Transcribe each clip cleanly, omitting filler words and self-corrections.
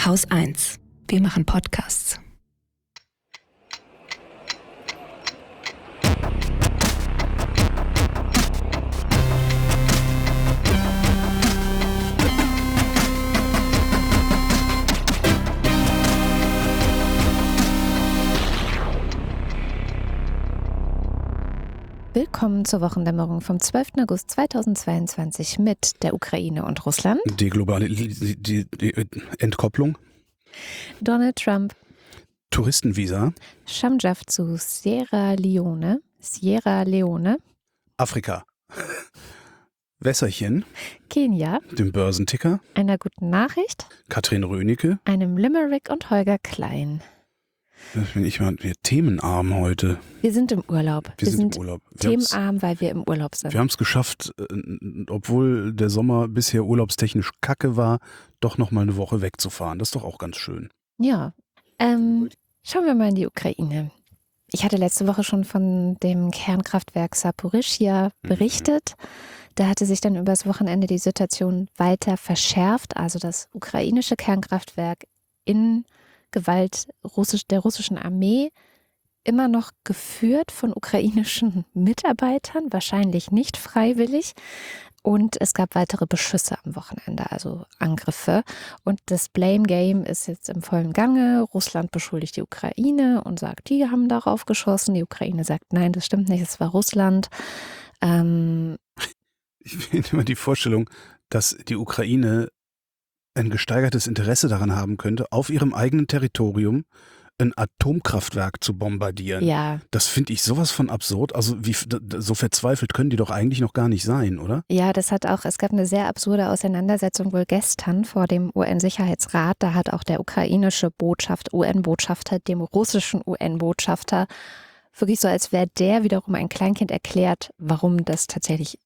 Haus 1. Wir machen Podcasts. Willkommen zur Wochendämmerung vom 12. August 2022 mit der Ukraine und Russland. Die globale Entkopplung. Donald Trump. Touristenvisa. Schamjaf zu Sierra Leone. Afrika. Wässerchen. Kenia. Dem Börsenticker. Einer guten Nachricht. Katrin Rönecke. Einem Limerick und Holger Klein. Das bin ich mal themenarm heute. Wir sind im Urlaub. Wir sind im Urlaub. Themenarm, weil wir im Urlaub sind. Wir haben es geschafft, obwohl der Sommer bisher urlaubstechnisch kacke war, doch noch mal eine Woche wegzufahren. Das ist doch auch ganz schön. Ja. Schauen wir mal in die Ukraine. Ich hatte letzte Woche schon von dem Kernkraftwerk Saporischschja berichtet. Da hatte sich dann übers Wochenende die Situation weiter verschärft. Also das ukrainische Kernkraftwerk in Gewalt der russischen Armee, immer noch geführt von ukrainischen Mitarbeitern, wahrscheinlich nicht freiwillig. Und es gab weitere Beschüsse am Wochenende, also Angriffe. Und das Blame Game ist jetzt im vollen Gange. Russland beschuldigt die Ukraine und sagt, die haben darauf geschossen. Die Ukraine sagt, nein, das stimmt nicht, es war Russland. Ich finde immer die Vorstellung, dass die Ukraine ein gesteigertes Interesse daran haben könnte, auf ihrem eigenen Territorium ein Atomkraftwerk zu bombardieren. Ja. Das finde ich sowas von absurd. Also so verzweifelt können die doch eigentlich noch gar nicht sein, oder? Ja, es gab eine sehr absurde Auseinandersetzung wohl gestern vor dem UN-Sicherheitsrat. Da hat auch der ukrainische UN-Botschafter dem russischen UN-Botschafter wirklich so, als wäre der wiederum ein Kleinkind erklärt, warum das tatsächlich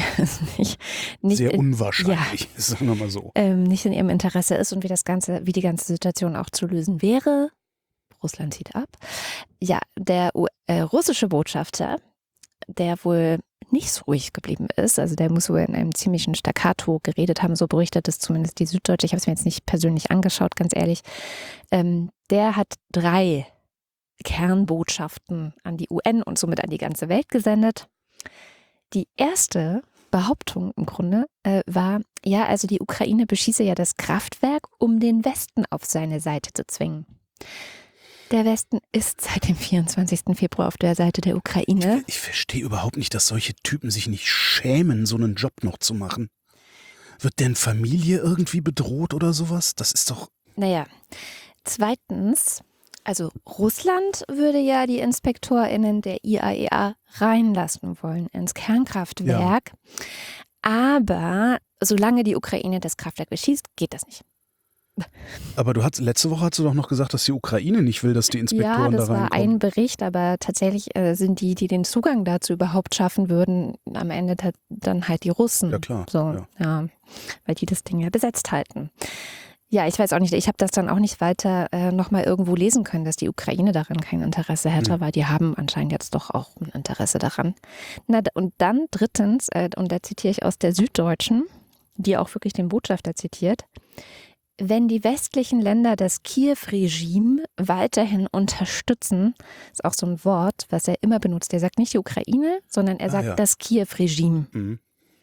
sehr unwahrscheinlich, sagen wir mal so. Nicht in ihrem Interesse ist und wie die ganze Situation auch zu lösen wäre. Russland zieht ab. Ja, der russische Botschafter, der wohl nicht so ruhig geblieben ist, also der muss wohl in einem ziemlichen Staccato geredet haben, so berichtet es zumindest die Süddeutsche. Ich habe es mir jetzt nicht persönlich angeschaut, ganz ehrlich. Der hat 3 Kernbotschaften an die UN und somit an die ganze Welt gesendet. Die erste Behauptung im Grunde war, ja, also die Ukraine beschieße ja das Kraftwerk, um den Westen auf seine Seite zu zwingen. Der Westen ist seit dem 24. Februar auf der Seite der Ukraine. Ich verstehe überhaupt nicht, dass solche Typen sich nicht schämen, so einen Job noch zu machen. Wird deren Familie irgendwie bedroht oder sowas? Das ist doch... Naja, zweitens... Also Russland würde ja die InspektorInnen der IAEA reinlassen wollen ins Kernkraftwerk. Ja. Aber solange die Ukraine das Kraftwerk beschießt, geht das nicht. Aber letzte Woche hast du doch noch gesagt, dass die Ukraine nicht will, dass die Inspektoren da reinkommen. Ja, das war ein Bericht, aber tatsächlich sind die den Zugang dazu überhaupt schaffen würden, am Ende dann halt die Russen. Ja, klar. So, ja, weil die das Ding ja besetzt halten. Ja, ich weiß auch nicht, ich habe das dann auch nicht weiter nochmal irgendwo lesen können, dass die Ukraine daran kein Interesse hätte, weil die haben anscheinend jetzt doch auch ein Interesse daran. Und dann drittens, und da zitiere ich aus der Süddeutschen, die auch wirklich den Botschafter zitiert, wenn die westlichen Länder das Kiew-Regime weiterhin unterstützen, ist auch so ein Wort, was er immer benutzt. Er sagt nicht die Ukraine, sondern er sagt das Kiew-Regime. Mhm.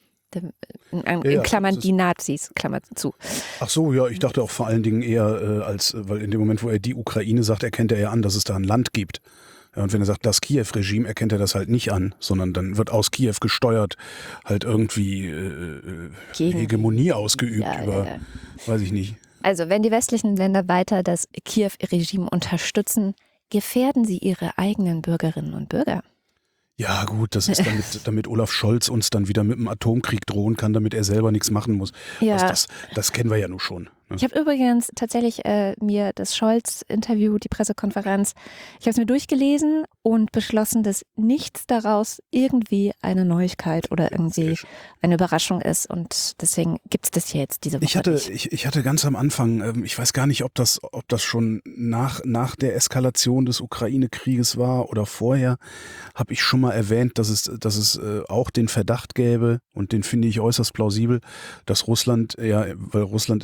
In Klammern die Nazis, Klammer zu. Ach so, ja, ich dachte auch vor allen Dingen eher weil in dem Moment, wo er die Ukraine sagt, erkennt er ja an, dass es da ein Land gibt. Ja, und wenn er sagt, das Kiew-Regime, erkennt er das halt nicht an, sondern dann wird aus Kiew gesteuert halt irgendwie Hegemonie ausgeübt weiß ich nicht. Also wenn die westlichen Länder weiter das Kiew-Regime unterstützen, gefährden sie ihre eigenen Bürgerinnen und Bürger. Ja gut, das ist damit Olaf Scholz uns dann wieder mit dem Atomkrieg drohen kann, damit er selber nichts machen muss. Ja. Das kennen wir ja nun schon. Ne? Ich habe übrigens tatsächlich mir das Scholz-Interview, die Pressekonferenz, ich habe es mir durchgelesen und beschlossen, dass nichts daraus irgendwie eine Neuigkeit oder irgendwie eine Überraschung ist. Und deswegen gibt es das hier jetzt diese Woche nicht. Ich hatte ganz am Anfang, ich weiß gar nicht, ob das schon nach der Eskalation des Ukraine-Krieges war oder vorher, habe ich schon mal erwähnt, dass es auch den Verdacht gäbe, und den finde ich äußerst plausibel, dass Russland, weil Russland ist halt ein Mafia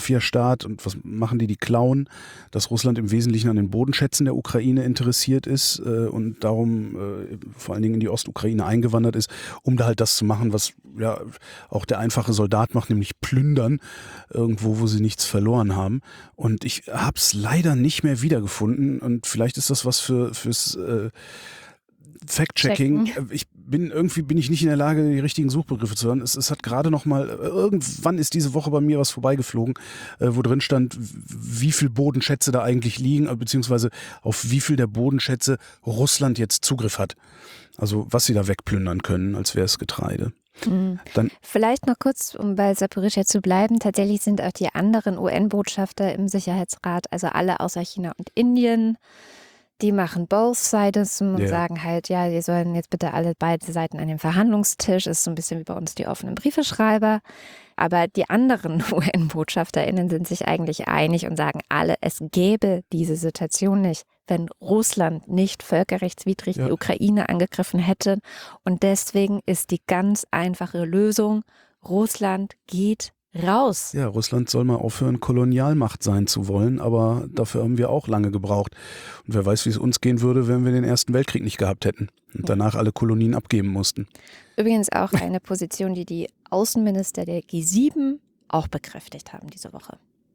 Mafiastaat und was machen die? Die klauen, dass Russland im Wesentlichen an den Bodenschätzen der Ukraine interessiert ist und darum vor allen Dingen in die Ostukraine eingewandert ist, um da halt das zu machen, was ja auch der einfache Soldat macht, nämlich plündern, irgendwo, wo sie nichts verloren haben. Und ich habe es leider nicht mehr wiedergefunden und vielleicht ist das was fürs Fact-Checking. Bin ich nicht in der Lage, die richtigen Suchbegriffe zu hören. Es hat gerade noch mal, irgendwann ist diese Woche bei mir was vorbeigeflogen, wo drin stand, wie viel Bodenschätze da eigentlich liegen, beziehungsweise auf wie viel der Bodenschätze Russland jetzt Zugriff hat. Also was sie da wegplündern können, als wäre es Getreide. Dann, vielleicht noch kurz, um bei Saporischschja zu bleiben. Tatsächlich sind auch die anderen UN-Botschafter im Sicherheitsrat, also alle außer China und Indien, die machen both sides und sagen halt, ja, wir sollen jetzt bitte alle beide Seiten an den Verhandlungstisch. Ist so ein bisschen wie bei uns die offenen Briefeschreiber. Aber die anderen UN-BotschafterInnen sind sich eigentlich einig und sagen alle, es gäbe diese Situation nicht, wenn Russland nicht völkerrechtswidrig die Ukraine angegriffen hätte. Und deswegen ist die ganz einfache Lösung, Russland geht raus. Ja, Russland soll mal aufhören, Kolonialmacht sein zu wollen, aber dafür haben wir auch lange gebraucht. Und wer weiß, wie es uns gehen würde, wenn wir den Ersten Weltkrieg nicht gehabt hätten und danach alle Kolonien abgeben mussten. Übrigens auch eine Position, die die Außenminister der G7 auch bekräftigt haben diese Woche.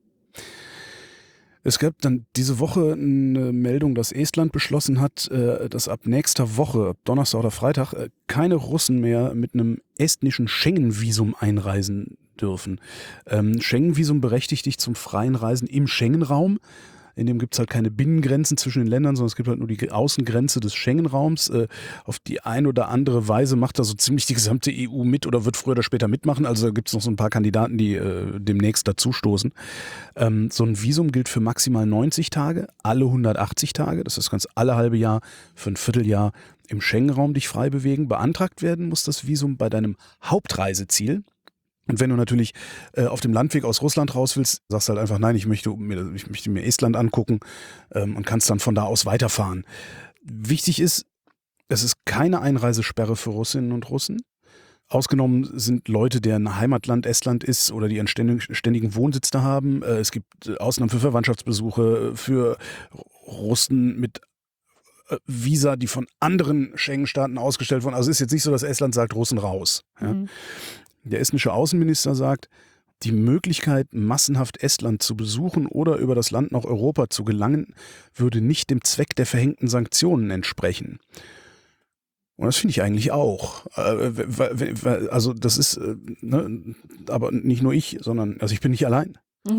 Es gab dann diese Woche eine Meldung, dass Estland beschlossen hat, dass ab nächster Woche, ab Donnerstag oder Freitag, keine Russen mehr mit einem estnischen Schengen-Visum einreisen dürfen. Schengen-Visum berechtigt dich zum freien Reisen im Schengen-Raum. In dem gibt es halt keine Binnengrenzen zwischen den Ländern, sondern es gibt halt nur die Außengrenze des Schengen-Raums. Auf die ein oder andere Weise macht da so ziemlich die gesamte EU mit oder wird früher oder später mitmachen. Also da gibt es noch so ein paar Kandidaten, die demnächst dazustoßen. So ein Visum gilt für maximal 90 Tage, alle 180 Tage. Das heißt, du kannst alle halbe Jahr für ein Vierteljahr im Schengen-Raum dich frei bewegen. Beantragt werden muss das Visum bei deinem Hauptreiseziel. Und wenn du natürlich auf dem Landweg aus Russland raus willst, sagst du halt einfach, nein, ich möchte mir Estland angucken und kannst dann von da aus weiterfahren. Wichtig ist, es ist keine Einreisesperre für Russinnen und Russen. Ausgenommen sind Leute, deren Heimatland Estland ist oder die einen ständigen Wohnsitz da haben. Es gibt Ausnahmen für Verwandtschaftsbesuche, für Russen mit Visa, die von anderen Schengen-Staaten ausgestellt wurden. Also es ist jetzt nicht so, dass Estland sagt, Russen raus. Ja. Der estnische Außenminister sagt, die Möglichkeit, massenhaft Estland zu besuchen oder über das Land nach Europa zu gelangen, würde nicht dem Zweck der verhängten Sanktionen entsprechen. Und das finde ich eigentlich auch. Also das ist, aber nicht nur ich, sondern, also ich bin nicht allein.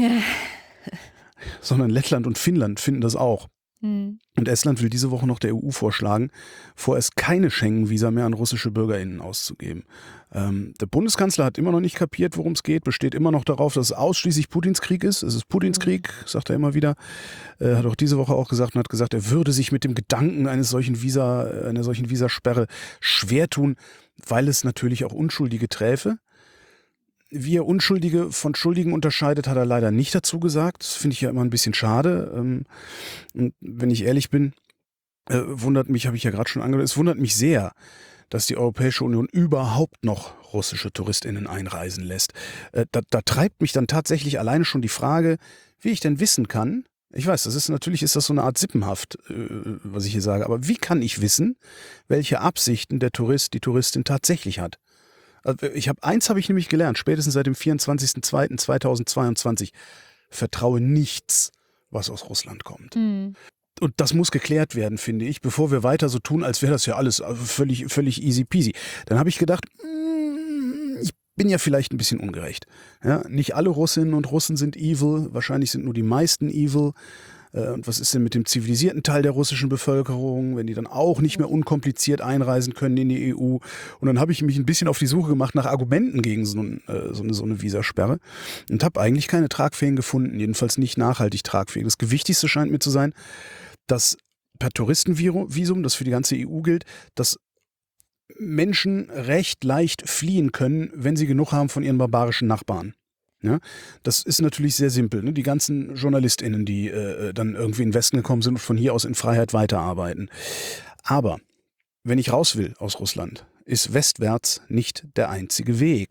Sondern Lettland und Finnland finden das auch. Und Estland will diese Woche noch der EU vorschlagen, vorerst keine Schengen-Visa mehr an russische BürgerInnen auszugeben. Der Bundeskanzler hat immer noch nicht kapiert, worum es geht, besteht immer noch darauf, dass es ausschließlich Putins Krieg ist. Es ist Putins Krieg, sagt er immer wieder. Hat auch diese Woche auch gesagt und hat gesagt, er würde sich mit dem Gedanken einer solchen Visasperre schwer tun, weil es natürlich auch Unschuldige träfe. Wie er Unschuldige von Schuldigen unterscheidet, hat er leider nicht dazu gesagt. Das finde ich ja immer ein bisschen schade. Und wenn ich ehrlich bin, wundert mich, habe ich ja gerade schon angedeutet, es wundert mich sehr, dass die Europäische Union überhaupt noch russische TouristInnen einreisen lässt. Da treibt mich dann tatsächlich alleine schon die Frage, wie ich denn wissen kann, ich weiß, natürlich ist das so eine Art Sippenhaft, was ich hier sage, aber wie kann ich wissen, welche Absichten der Tourist, die Touristin tatsächlich hat? Eins habe ich nämlich gelernt, spätestens seit dem 24.02.2022, vertraue nichts, was aus Russland kommt. Und das muss geklärt werden, finde ich, bevor wir weiter so tun, als wäre das ja alles völlig easy peasy. Dann habe ich gedacht, ich bin ja vielleicht ein bisschen ungerecht. Ja, nicht alle Russinnen und Russen sind evil, wahrscheinlich sind nur die meisten evil. Und was ist denn mit dem zivilisierten Teil der russischen Bevölkerung, wenn die dann auch nicht mehr unkompliziert einreisen können in die EU? Und dann habe ich mich ein bisschen auf die Suche gemacht nach Argumenten gegen so eine Visasperre und habe eigentlich keine tragfähigen gefunden, jedenfalls nicht nachhaltig tragfähig. Das Gewichtigste scheint mir zu sein, dass per Touristenvisum, das für die ganze EU gilt, dass Menschen recht leicht fliehen können, wenn sie genug haben von ihren barbarischen Nachbarn. Ja, das ist natürlich sehr simpel. Ne? Die ganzen JournalistInnen, die dann irgendwie in den Westen gekommen sind und von hier aus in Freiheit weiterarbeiten. Aber wenn ich raus will aus Russland, ist westwärts nicht der einzige Weg. Ich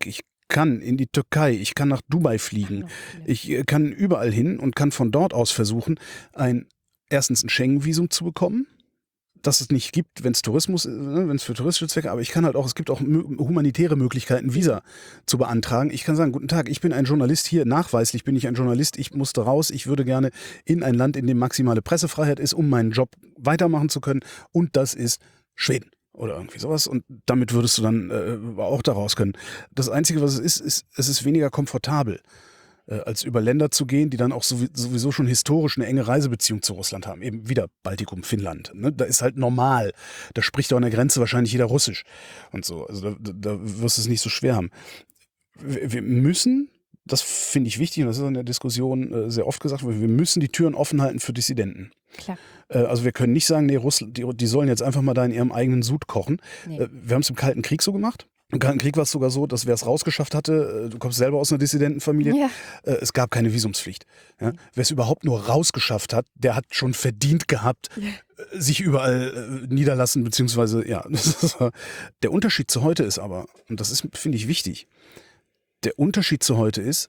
kann in die Türkei, ich kann nach Dubai fliegen, ich kann überall hin und kann von dort aus versuchen, erstens ein Schengen-Visum zu bekommen, das es nicht gibt, wenn es Tourismus, wenn es für touristische Zwecke, aber ich kann halt auch, es gibt auch humanitäre Möglichkeiten, Visa zu beantragen. Ich kann sagen, guten Tag, ich bin ein Journalist hier, nachweislich bin ich ein Journalist, ich musste raus, ich würde gerne in ein Land, in dem maximale Pressefreiheit ist, um meinen Job weitermachen zu können, und das ist Schweden oder irgendwie sowas, und damit würdest du dann auch da raus können. Das Einzige, was es ist weniger komfortabel, als über Länder zu gehen, die dann auch sowieso schon historisch eine enge Reisebeziehung zu Russland haben. Eben wieder Baltikum, Finnland. Ne? Da ist halt normal. Da spricht auch an der Grenze wahrscheinlich jeder Russisch und so. Also da wirst du es nicht so schwer haben. Wir müssen, das finde ich wichtig, und das ist in der Diskussion sehr oft gesagt, wir müssen die Türen offen halten für Dissidenten. Klar. Also wir können nicht sagen, nee, Russland, die sollen jetzt einfach mal da in ihrem eigenen Sud kochen. Nee. Wir haben es im Kalten Krieg so gemacht. Im Kalten Krieg war es sogar so, dass wer es rausgeschafft hatte, du kommst selber aus einer Dissidentenfamilie, Ja. es gab keine Visumspflicht. Ja? Wer es überhaupt nur rausgeschafft hat, der hat schon verdient gehabt, sich überall niederlassen, beziehungsweise, ja. Der Unterschied zu heute ist aber, und das ist, finde ich, wichtig, der Unterschied zu heute ist,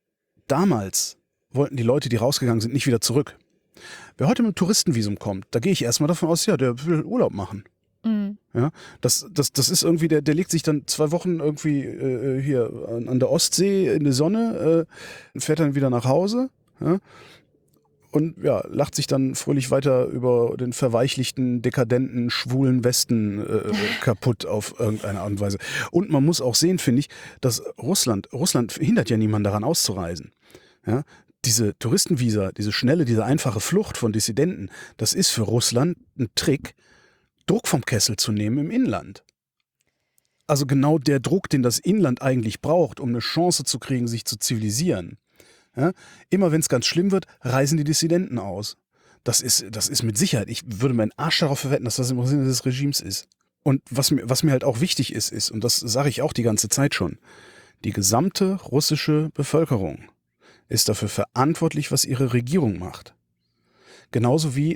damals wollten die Leute, die rausgegangen sind, nicht wieder zurück. Wer heute mit dem Touristenvisum kommt, da gehe ich erstmal davon aus, ja, der will Urlaub machen. Mhm. Ja, das ist irgendwie, der legt sich dann 2 Wochen irgendwie hier an der Ostsee in die Sonne, fährt dann wieder nach Hause, ja, und ja, lacht sich dann fröhlich weiter über den verweichlichten, dekadenten, schwulen Westen kaputt auf irgendeine Art und Weise. Und man muss auch sehen, finde ich, dass Russland hindert ja niemanden daran auszureisen. Ja? Diese Touristenvisa, diese einfache Flucht von Dissidenten, das ist für Russland ein Trick, Druck vom Kessel zu nehmen im Inland. Also genau der Druck, den das Inland eigentlich braucht, um eine Chance zu kriegen, sich zu zivilisieren. Ja? Immer wenn es ganz schlimm wird, reisen die Dissidenten aus. Das ist mit Sicherheit, ich würde meinen Arsch darauf verwetten, dass das im Sinne des Regimes ist. Und was mir halt auch wichtig ist, und das sage ich auch die ganze Zeit schon, die gesamte russische Bevölkerung ist dafür verantwortlich, was ihre Regierung macht. Genauso wie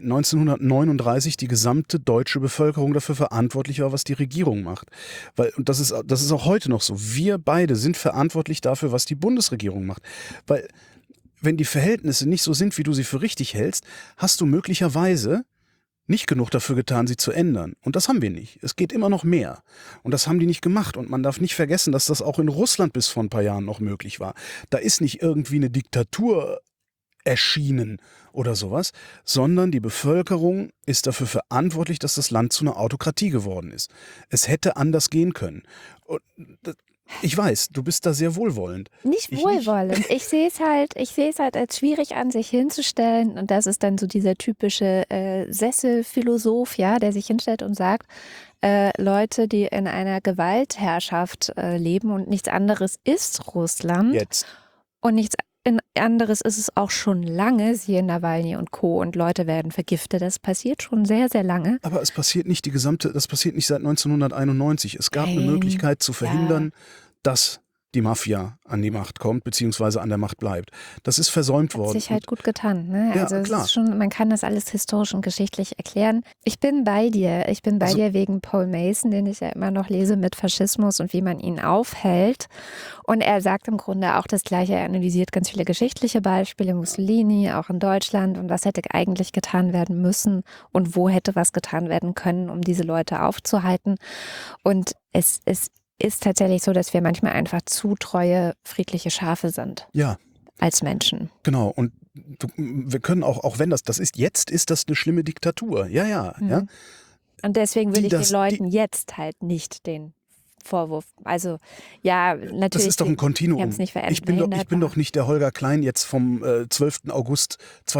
1939 die gesamte deutsche Bevölkerung dafür verantwortlich war, was die Regierung macht. Und das ist auch heute noch so. Wir beide sind verantwortlich dafür, was die Bundesregierung macht. Weil wenn die Verhältnisse nicht so sind, wie du sie für richtig hältst, hast du möglicherweise nicht genug dafür getan, sie zu ändern. Und das haben wir nicht. Es geht immer noch mehr. Und das haben die nicht gemacht. Und man darf nicht vergessen, dass das auch in Russland bis vor ein paar Jahren noch möglich war. Da ist nicht irgendwie eine Diktatur erschienen oder sowas, sondern die Bevölkerung ist dafür verantwortlich, dass das Land zu einer Autokratie geworden ist. Es hätte anders gehen können. Und ich weiß, du bist da sehr wohlwollend. Nicht wohlwollend. Ich sehe es halt als schwierig an, sich hinzustellen. Und das ist dann so dieser typische Sesselphilosoph, ja, der sich hinstellt und sagt, Leute, die in einer Gewaltherrschaft leben und nichts anderes ist Russland. Jetzt. Und nichts anderes ist es auch schon lange, siehe Nawalny und Co. Und Leute werden vergiftet. Das passiert schon sehr, sehr lange. Aber es passiert nicht das passiert nicht seit 1991. Es gab eine Möglichkeit zu verhindern, dass die Mafia an die Macht kommt, beziehungsweise an der Macht bleibt. Das ist versäumt worden. Hat sich halt gut getan. Ne? Ja, also es klar. ist schon, man kann das alles historisch und geschichtlich erklären. Ich bin bei dir. Ich bin bei dir wegen Paul Mason, den ich ja immer noch lese mit Faschismus und wie man ihn aufhält. Und er sagt im Grunde auch das Gleiche. Er analysiert ganz viele geschichtliche Beispiele, Mussolini, auch in Deutschland, und was hätte eigentlich getan werden müssen und wo hätte was getan werden können, um diese Leute aufzuhalten. Und es ist tatsächlich so, dass wir manchmal einfach zu treue, friedliche Schafe sind. Ja. Als Menschen. Genau. Und wir können auch wenn das ist, jetzt ist das eine schlimme Diktatur. Ja. Und deswegen will ich den Leuten jetzt halt nicht den Vorwurf. Also, ja, natürlich. Das ist doch ein Kontinuum. Die haben es nicht verändert. Ich bin doch nicht der Holger Klein jetzt vom 12. August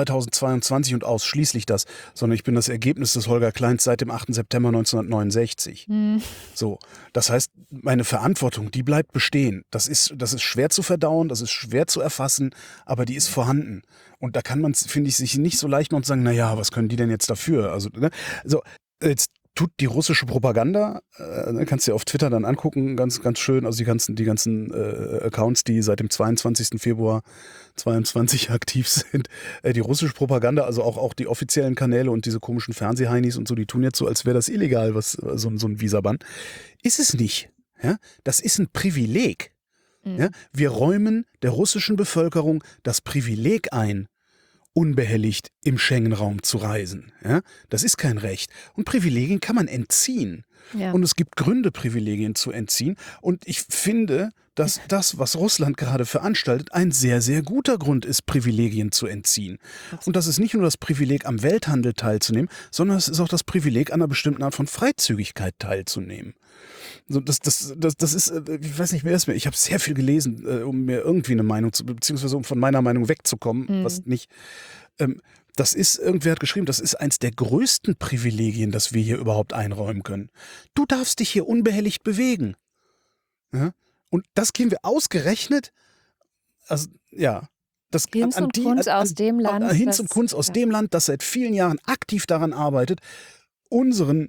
2022 und ausschließlich das, sondern ich bin das Ergebnis des Holger Kleins seit dem 8. September 1969. So, das heißt, meine Verantwortung, die bleibt bestehen. Das ist schwer zu verdauen, das ist schwer zu erfassen, aber die ist vorhanden. Und da kann man, finde ich, sich nicht so leicht machen und sagen, naja, was können die denn jetzt dafür? Also, ne? So, jetzt tut die russische Propaganda, kannst du dir auf Twitter dann angucken, ganz, ganz schön, also die ganzen Accounts, die seit dem 22. Februar 22 aktiv sind, die russische Propaganda, also auch die offiziellen Kanäle und diese komischen Fernsehheinis und so, die tun jetzt so, als wäre das illegal, was so ein Visabann. Ist es nicht. Ja? Das ist ein Privileg. Ja? Wir räumen der russischen Bevölkerung das Privileg ein, unbehelligt im Schengen-Raum zu reisen. Ja? Das ist kein Recht. Und Privilegien kann man entziehen. Ja. Und es gibt Gründe, Privilegien zu entziehen. Und ich finde, dass das, was Russland gerade veranstaltet, ein sehr, sehr guter Grund ist, Privilegien zu entziehen. Und das ist nicht nur das Privileg, am Welthandel teilzunehmen, sondern es ist auch das Privileg, an einer bestimmten Art von Freizügigkeit teilzunehmen. So, das ist, ich weiß nicht mehr, ich habe sehr viel gelesen, um mir irgendwie eine Meinung zu, beziehungsweise um von meiner Meinung wegzukommen, was nicht. Das ist, irgendwer hat geschrieben, das ist eins der größten Privilegien, das wir hier überhaupt einräumen können. Du darfst dich hier unbehelligt bewegen. Ja? Und das gehen wir ausgerechnet, also ja, das Hinz und Kunz aus dem Land. Hinz und Kunz aus dem Land, das seit vielen Jahren aktiv daran arbeitet, unsere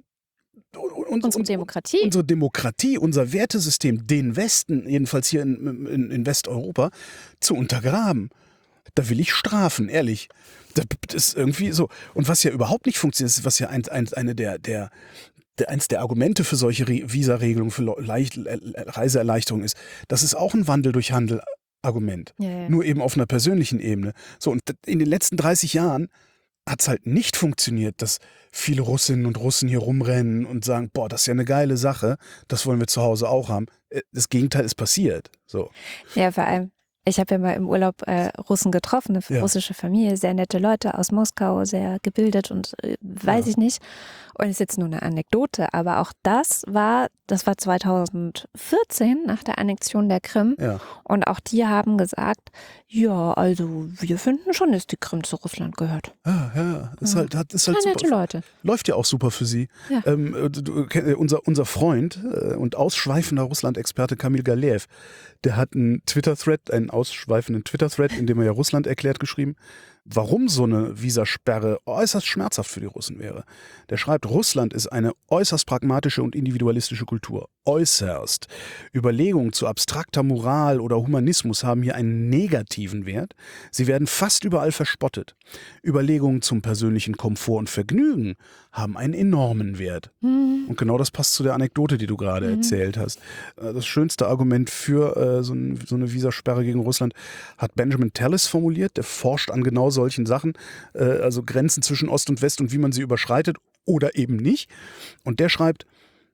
Demokratie, unser Wertesystem, den Westen, jedenfalls hier in Westeuropa, zu untergraben. Da will ich strafen, ehrlich. Das ist irgendwie so. Und was ja überhaupt nicht funktioniert, ist, was ja eins der Argumente für solche Visa-Regelungen, für Reiseerleichterungen ist, das ist auch ein Wandel durch Handel Argument. Ja. Nur eben auf einer persönlichen Ebene. So, und in den letzten 30 Jahren hat es halt nicht funktioniert, dass viele Russinnen und Russen hier rumrennen und sagen, boah, das ist ja eine geile Sache, das wollen wir zu Hause auch haben. Das Gegenteil ist passiert. So. Ja, vor allem, ich habe ja mal im Urlaub Russen getroffen, eine russische Familie, sehr nette Leute aus Moskau, sehr gebildet und weiß ich nicht. Und es ist jetzt nur eine Anekdote, aber auch das war 2014 nach der Annexion der Krim. Ja. Und auch die haben gesagt, ja, also wir finden schon, dass die Krim zu Russland gehört. Ja. Ist halt nette super. Leute. Läuft ja auch super für sie. Ja. Unser Freund und ausschweifender Russland-Experte Kamil Galeev, der hat einen ausschweifenden Twitter-Thread, in dem er ja Russland erklärt, geschrieben, warum so eine Visasperre äußerst schmerzhaft für die Russen wäre. Der schreibt, Russland ist eine äußerst pragmatische und individualistische Kultur. Äußerst. Überlegungen zu abstrakter Moral oder Humanismus haben hier einen negativen Wert. Sie werden fast überall verspottet. Überlegungen zum persönlichen Komfort und Vergnügen haben einen enormen Wert. Und genau das passt zu der Anekdote, die du gerade erzählt hast. Das schönste Argument für so eine Visasperre gegen Russland hat Benjamin Tallis formuliert. Der forscht an genau solchen Sachen, also Grenzen zwischen Ost und West und wie man sie überschreitet oder eben nicht. Und der schreibt,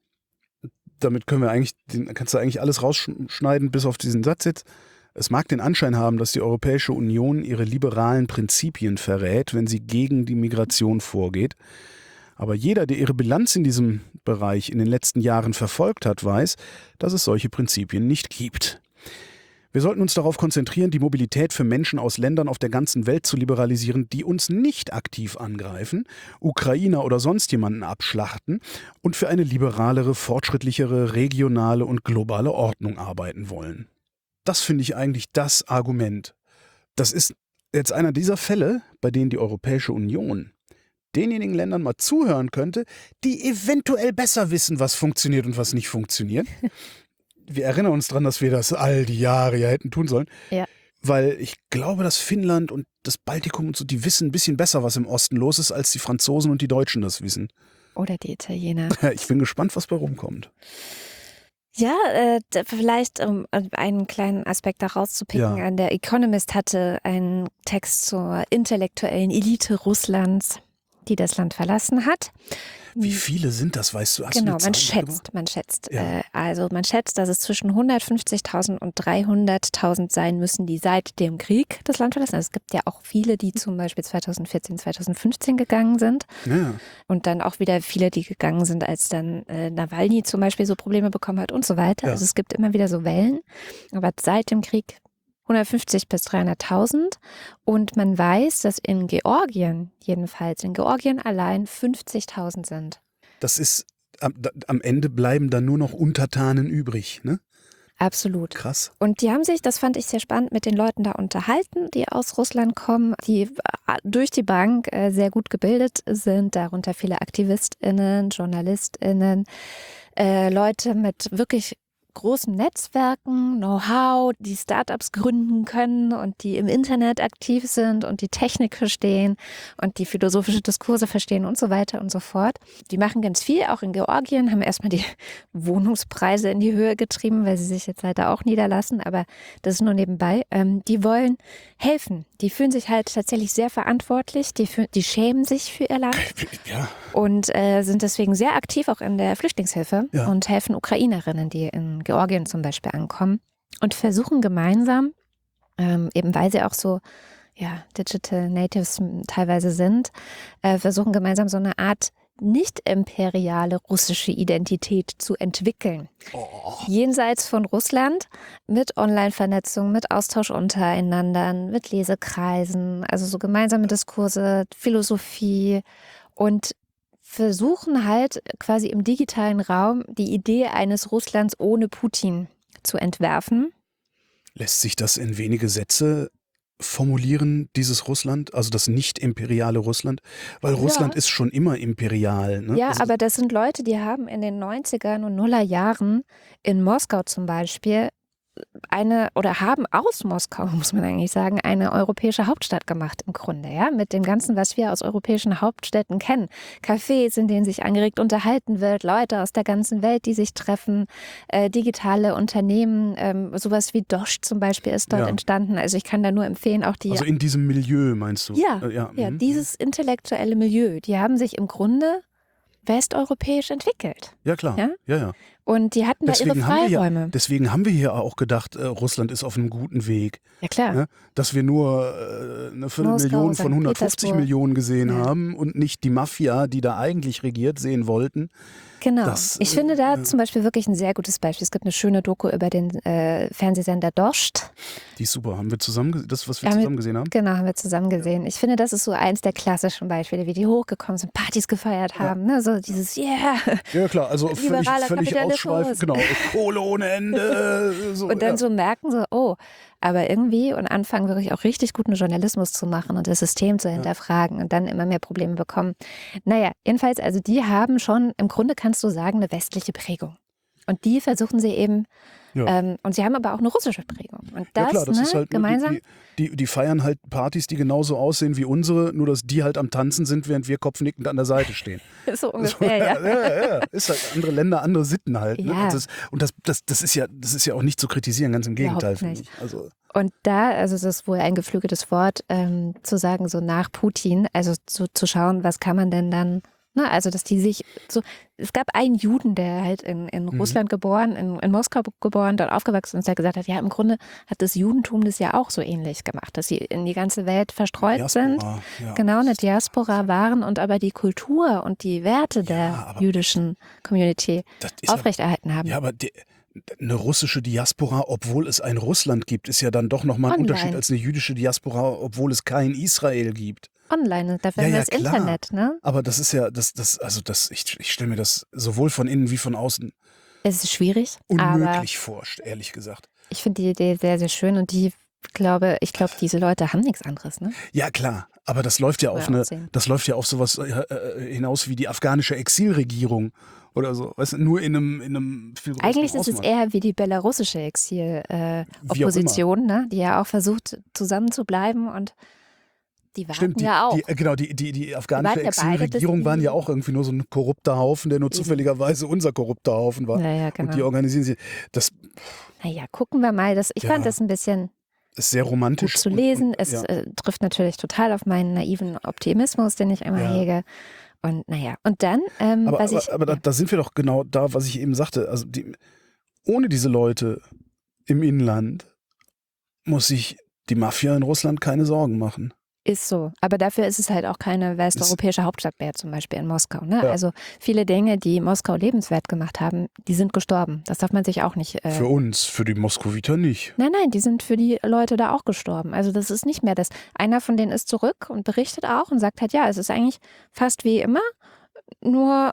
damit kannst du eigentlich alles rausschneiden, bis auf diesen Satz jetzt. Es mag den Anschein haben, dass die Europäische Union ihre liberalen Prinzipien verrät, wenn sie gegen die Migration vorgeht. Aber jeder, der ihre Bilanz in diesem Bereich in den letzten Jahren verfolgt hat, weiß, dass es solche Prinzipien nicht gibt. Wir sollten uns darauf konzentrieren, die Mobilität für Menschen aus Ländern auf der ganzen Welt zu liberalisieren, die uns nicht aktiv angreifen, Ukrainer oder sonst jemanden abschlachten und für eine liberalere, fortschrittlichere, regionale und globale Ordnung arbeiten wollen. Das finde ich eigentlich das Argument. Das ist jetzt einer dieser Fälle, bei denen die Europäische Union denjenigen Ländern mal zuhören könnte, die eventuell besser wissen, was funktioniert und was nicht funktioniert. Wir erinnern uns daran, dass wir das all die Jahre ja hätten tun sollen. Ja. Weil ich glaube, dass Finnland und das Baltikum und so, die wissen ein bisschen besser, was im Osten los ist, als die Franzosen und die Deutschen das wissen. Oder die Italiener. Ich bin gespannt, was bei rumkommt. Ja, vielleicht um einen kleinen Aspekt da rauszupicken. Ja. Der Economist hatte einen Text zur intellektuellen Elite Russlands, die das Land verlassen hat. Wie viele sind das, weißt du? Genau, man schätzt. Ja. Also man schätzt, dass es zwischen 150.000 und 300.000 sein müssen, die seit dem Krieg das Land verlassen. Also es gibt ja auch viele, die zum Beispiel 2014, 2015 gegangen sind. Ja. Und dann auch wieder viele, die gegangen sind, als dann Nawalny zum Beispiel so Probleme bekommen hat und so weiter. Ja. Also es gibt immer wieder so Wellen. Aber seit dem Krieg 150 bis 300.000 und man weiß, dass in Georgien allein 50.000 sind. Das ist, am Ende bleiben dann nur noch Untertanen übrig, ne? Absolut. Krass. Und die haben sich, das fand ich sehr spannend, mit den Leuten da unterhalten, die aus Russland kommen, die durch die Bank sehr gut gebildet sind, darunter viele AktivistInnen, JournalistInnen, Leute mit wirklich großen Netzwerken, Know-how, die Startups gründen können und die im Internet aktiv sind und die Technik verstehen und die philosophische Diskurse verstehen und so weiter und so fort. Die machen ganz viel, auch in Georgien, haben erstmal die Wohnungspreise in die Höhe getrieben, weil sie sich jetzt leider auch niederlassen, aber das ist nur nebenbei. Die wollen helfen. Die fühlen sich halt tatsächlich sehr verantwortlich, die schämen sich für ihr Land und sind deswegen sehr aktiv auch in der Flüchtlingshilfe und helfen Ukrainerinnen, die in Georgien zum Beispiel ankommen und versuchen gemeinsam, eben weil sie auch so Digital Natives teilweise sind, versuchen gemeinsam so eine Art nicht-imperiale russische Identität zu entwickeln. Jenseits von Russland, mit Online-Vernetzung, mit Austausch untereinander, mit Lesekreisen, also so gemeinsame Diskurse, Philosophie und versuchen halt quasi im digitalen Raum die Idee eines Russlands ohne Putin zu entwerfen. Lässt sich das in wenige Sätze formulieren, dieses Russland, also das nicht-imperiale Russland? Weil Russland ist schon immer imperial. Ne? Ja, also, aber das sind Leute, die haben in den 90er und Nullerjahren in Moskau zum Beispiel haben aus Moskau, muss man eigentlich sagen, eine europäische Hauptstadt gemacht im Grunde, ja, mit dem Ganzen, was wir aus europäischen Hauptstädten kennen. Cafés, in denen sich angeregt unterhalten wird, Leute aus der ganzen Welt, die sich treffen, digitale Unternehmen, sowas wie Dosh zum Beispiel ist dort entstanden. Also ich kann da nur empfehlen, auch die... Also in diesem Milieu meinst du? Ja, dieses intellektuelle Milieu, die haben sich im Grunde westeuropäisch entwickelt. Ja, klar. Ja. Und die hatten deswegen da ihre Freiräume. Deswegen haben wir hier auch gedacht, Russland ist auf einem guten Weg. Ja, klar. Ne? Dass wir nur eine Viertelmillion von 150 Millionen gesehen haben und nicht die Mafia, die da eigentlich regiert, sehen wollten. Genau. Ich finde da zum Beispiel wirklich ein sehr gutes Beispiel. Es gibt eine schöne Doku über den Fernsehsender Dost. Die ist super. Haben wir zusammen, das, was wir zusammen gesehen haben? Genau, haben wir zusammen gesehen. Ich finde, das ist so eins der klassischen Beispiele, wie die hochgekommen sind, Partys gefeiert haben. Ne? So dieses Ja, klar, also völlig ausschweifend. Genau, Kohle ohne Ende. So, und dann so merken so, aber irgendwie und anfangen wirklich auch richtig guten Journalismus zu machen und das System zu hinterfragen und dann immer mehr Probleme bekommen. Naja, jedenfalls, also die haben schon, im Grunde kannst du sagen, eine westliche Prägung. Und die versuchen sie eben, und sie haben aber auch eine russische Prägung. Und das, ist halt gemeinsam. Die feiern halt Partys, die genauso aussehen wie unsere, nur dass die halt am Tanzen sind, während wir kopfnickend an der Seite stehen. So ungefähr, ja. Ist halt andere Länder, andere Sitten halt. Ne? Ja. Das ist ja auch nicht zu kritisieren, ganz im Gegenteil. Nicht. Also. Und das ist wohl ein geflügeltes Wort, zu sagen, so nach Putin, also zu schauen, was kann man denn dann. Na, also, dass die sich so, es gab einen Juden, der halt in Russland geboren, in Moskau geboren, dort aufgewachsen ist, der gesagt hat, ja, im Grunde hat das Judentum das ja auch so ähnlich gemacht, dass sie in die ganze Welt verstreut sind, genau, eine Diaspora waren und aber die Kultur und die Werte der jüdischen Community aufrechterhalten haben. Ja, aber eine russische Diaspora, obwohl es ein Russland gibt, ist ja dann doch nochmal ein Unterschied als eine jüdische Diaspora, obwohl es kein Israel gibt. Online, dafür haben wir das Internet, ne? Aber das ist ja, ich stelle mir das sowohl von innen wie von außen es ist schwierig, unmöglich vor, ehrlich gesagt. Ich finde die Idee sehr, sehr schön und ich glaube, diese Leute haben nichts anderes, ne? Ja, klar, aber das läuft ja auf sowas hinaus wie die afghanische Exilregierung oder so, weißt du, nur in einem viel größeren Eigentlich ist es eher wie die belarussische Exil-Opposition, ne? Die ja auch versucht, zusammenzubleiben und die warten ja auch. Die afghanische Exilregierung waren ja auch irgendwie nur so ein korrupter Haufen, der nur zufälligerweise unser korrupter Haufen war. Ja, genau. Und die organisieren sie. Naja, gucken wir mal. Ich fand das ein bisschen ist sehr romantisch gut zu lesen. Es trifft natürlich total auf meinen naiven Optimismus, den ich immer hege. Und naja, und dann, da sind wir doch genau da, was ich eben sagte. Also ohne diese Leute im Inland muss sich die Mafia in Russland keine Sorgen machen. Ist so. Aber dafür ist es halt auch keine westeuropäische Hauptstadt mehr, zum Beispiel in Moskau. Ne? Ja. Also viele Dinge, die Moskau lebenswert gemacht haben, die sind gestorben. Das darf man sich auch nicht... Für uns, für die Moskowiter nicht. Nein, die sind für die Leute da auch gestorben. Also das ist nicht mehr das. Einer von denen ist zurück und berichtet auch und sagt halt, ja, es ist eigentlich fast wie immer, nur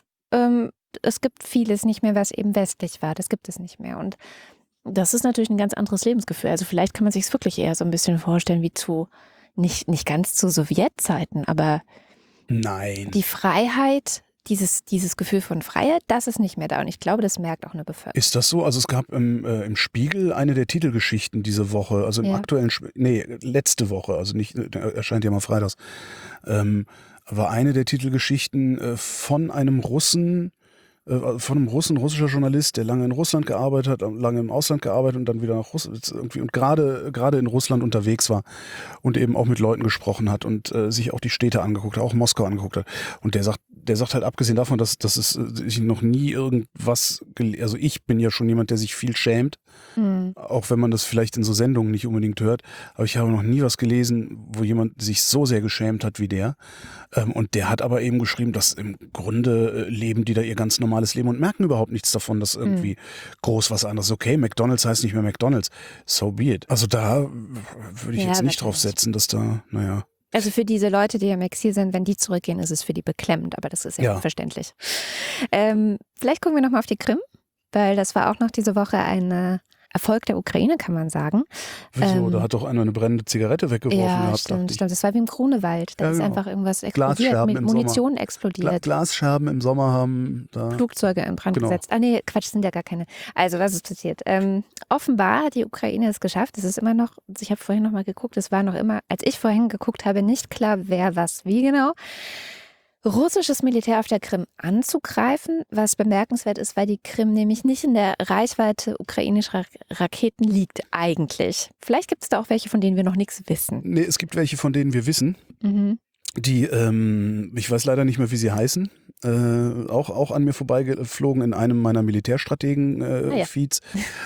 es gibt vieles nicht mehr, was eben westlich war. Das gibt es nicht mehr. Und das ist natürlich ein ganz anderes Lebensgefühl. Also vielleicht kann man sich es wirklich eher so ein bisschen vorstellen wie zu... Nicht ganz zu Sowjetzeiten, aber nein. die Freiheit, dieses Gefühl von Freiheit, das ist nicht mehr da. Und ich glaube, das merkt auch eine Bevölkerung. Ist das so? Also es gab im Spiegel eine der Titelgeschichten diese Woche, also im aktuellen, letzte Woche, also nicht, erscheint ja mal freitags, war eine der Titelgeschichten von einem russischer Journalist, der lange in Russland gearbeitet hat, lange im Ausland gearbeitet und dann wieder nach Russland irgendwie und gerade in Russland unterwegs war und eben auch mit Leuten gesprochen hat und sich auch die Städte angeguckt hat, auch Moskau angeguckt hat. Und der sagt halt, abgesehen davon, dass ich noch nie irgendwas, also ich bin ja schon jemand, der sich viel schämt, auch wenn man das vielleicht in so Sendungen nicht unbedingt hört, aber ich habe noch nie was gelesen, wo jemand sich so sehr geschämt hat wie der. Und der hat aber eben geschrieben, dass im Grunde leben die da ihr ganz normales Leben und merken überhaupt nichts davon, dass irgendwie groß was anderes. Okay, McDonald's heißt nicht mehr McDonald's. So be it. Also da würde ich jetzt nicht drauf setzen, dass da, naja. Also für diese Leute, die im Exil sind, wenn die zurückgehen, ist es für die beklemmend, aber das ist ja verständlich. Vielleicht gucken wir nochmal auf die Krim, weil das war auch noch diese Woche ein Erfolg der Ukraine, kann man sagen. Wieso? Da hat doch einer eine brennende Zigarette weggeworfen gehabt. Stimmt. Das war wie im Grunewald. Da ist einfach irgendwas explodiert, mit Munition explodiert. Glasscherben im Sommer haben da Flugzeuge in Brand gesetzt. Ah nee, Quatsch, sind ja gar keine. Also was ist passiert? Offenbar hat die Ukraine es geschafft. Es ist immer noch, ich habe vorhin noch mal geguckt, es war noch immer, als ich vorhin geguckt habe, nicht klar, wer was wie genau. Russisches Militär auf der Krim anzugreifen, was bemerkenswert ist, weil die Krim nämlich nicht in der Reichweite ukrainischer Raketen liegt eigentlich. Vielleicht gibt es da auch welche, von denen wir noch nichts wissen. Nee, es gibt welche, von denen wir wissen. Die, ich weiß leider nicht mehr, wie sie heißen, auch an mir vorbeigeflogen in einem meiner Militärstrategen-Feeds.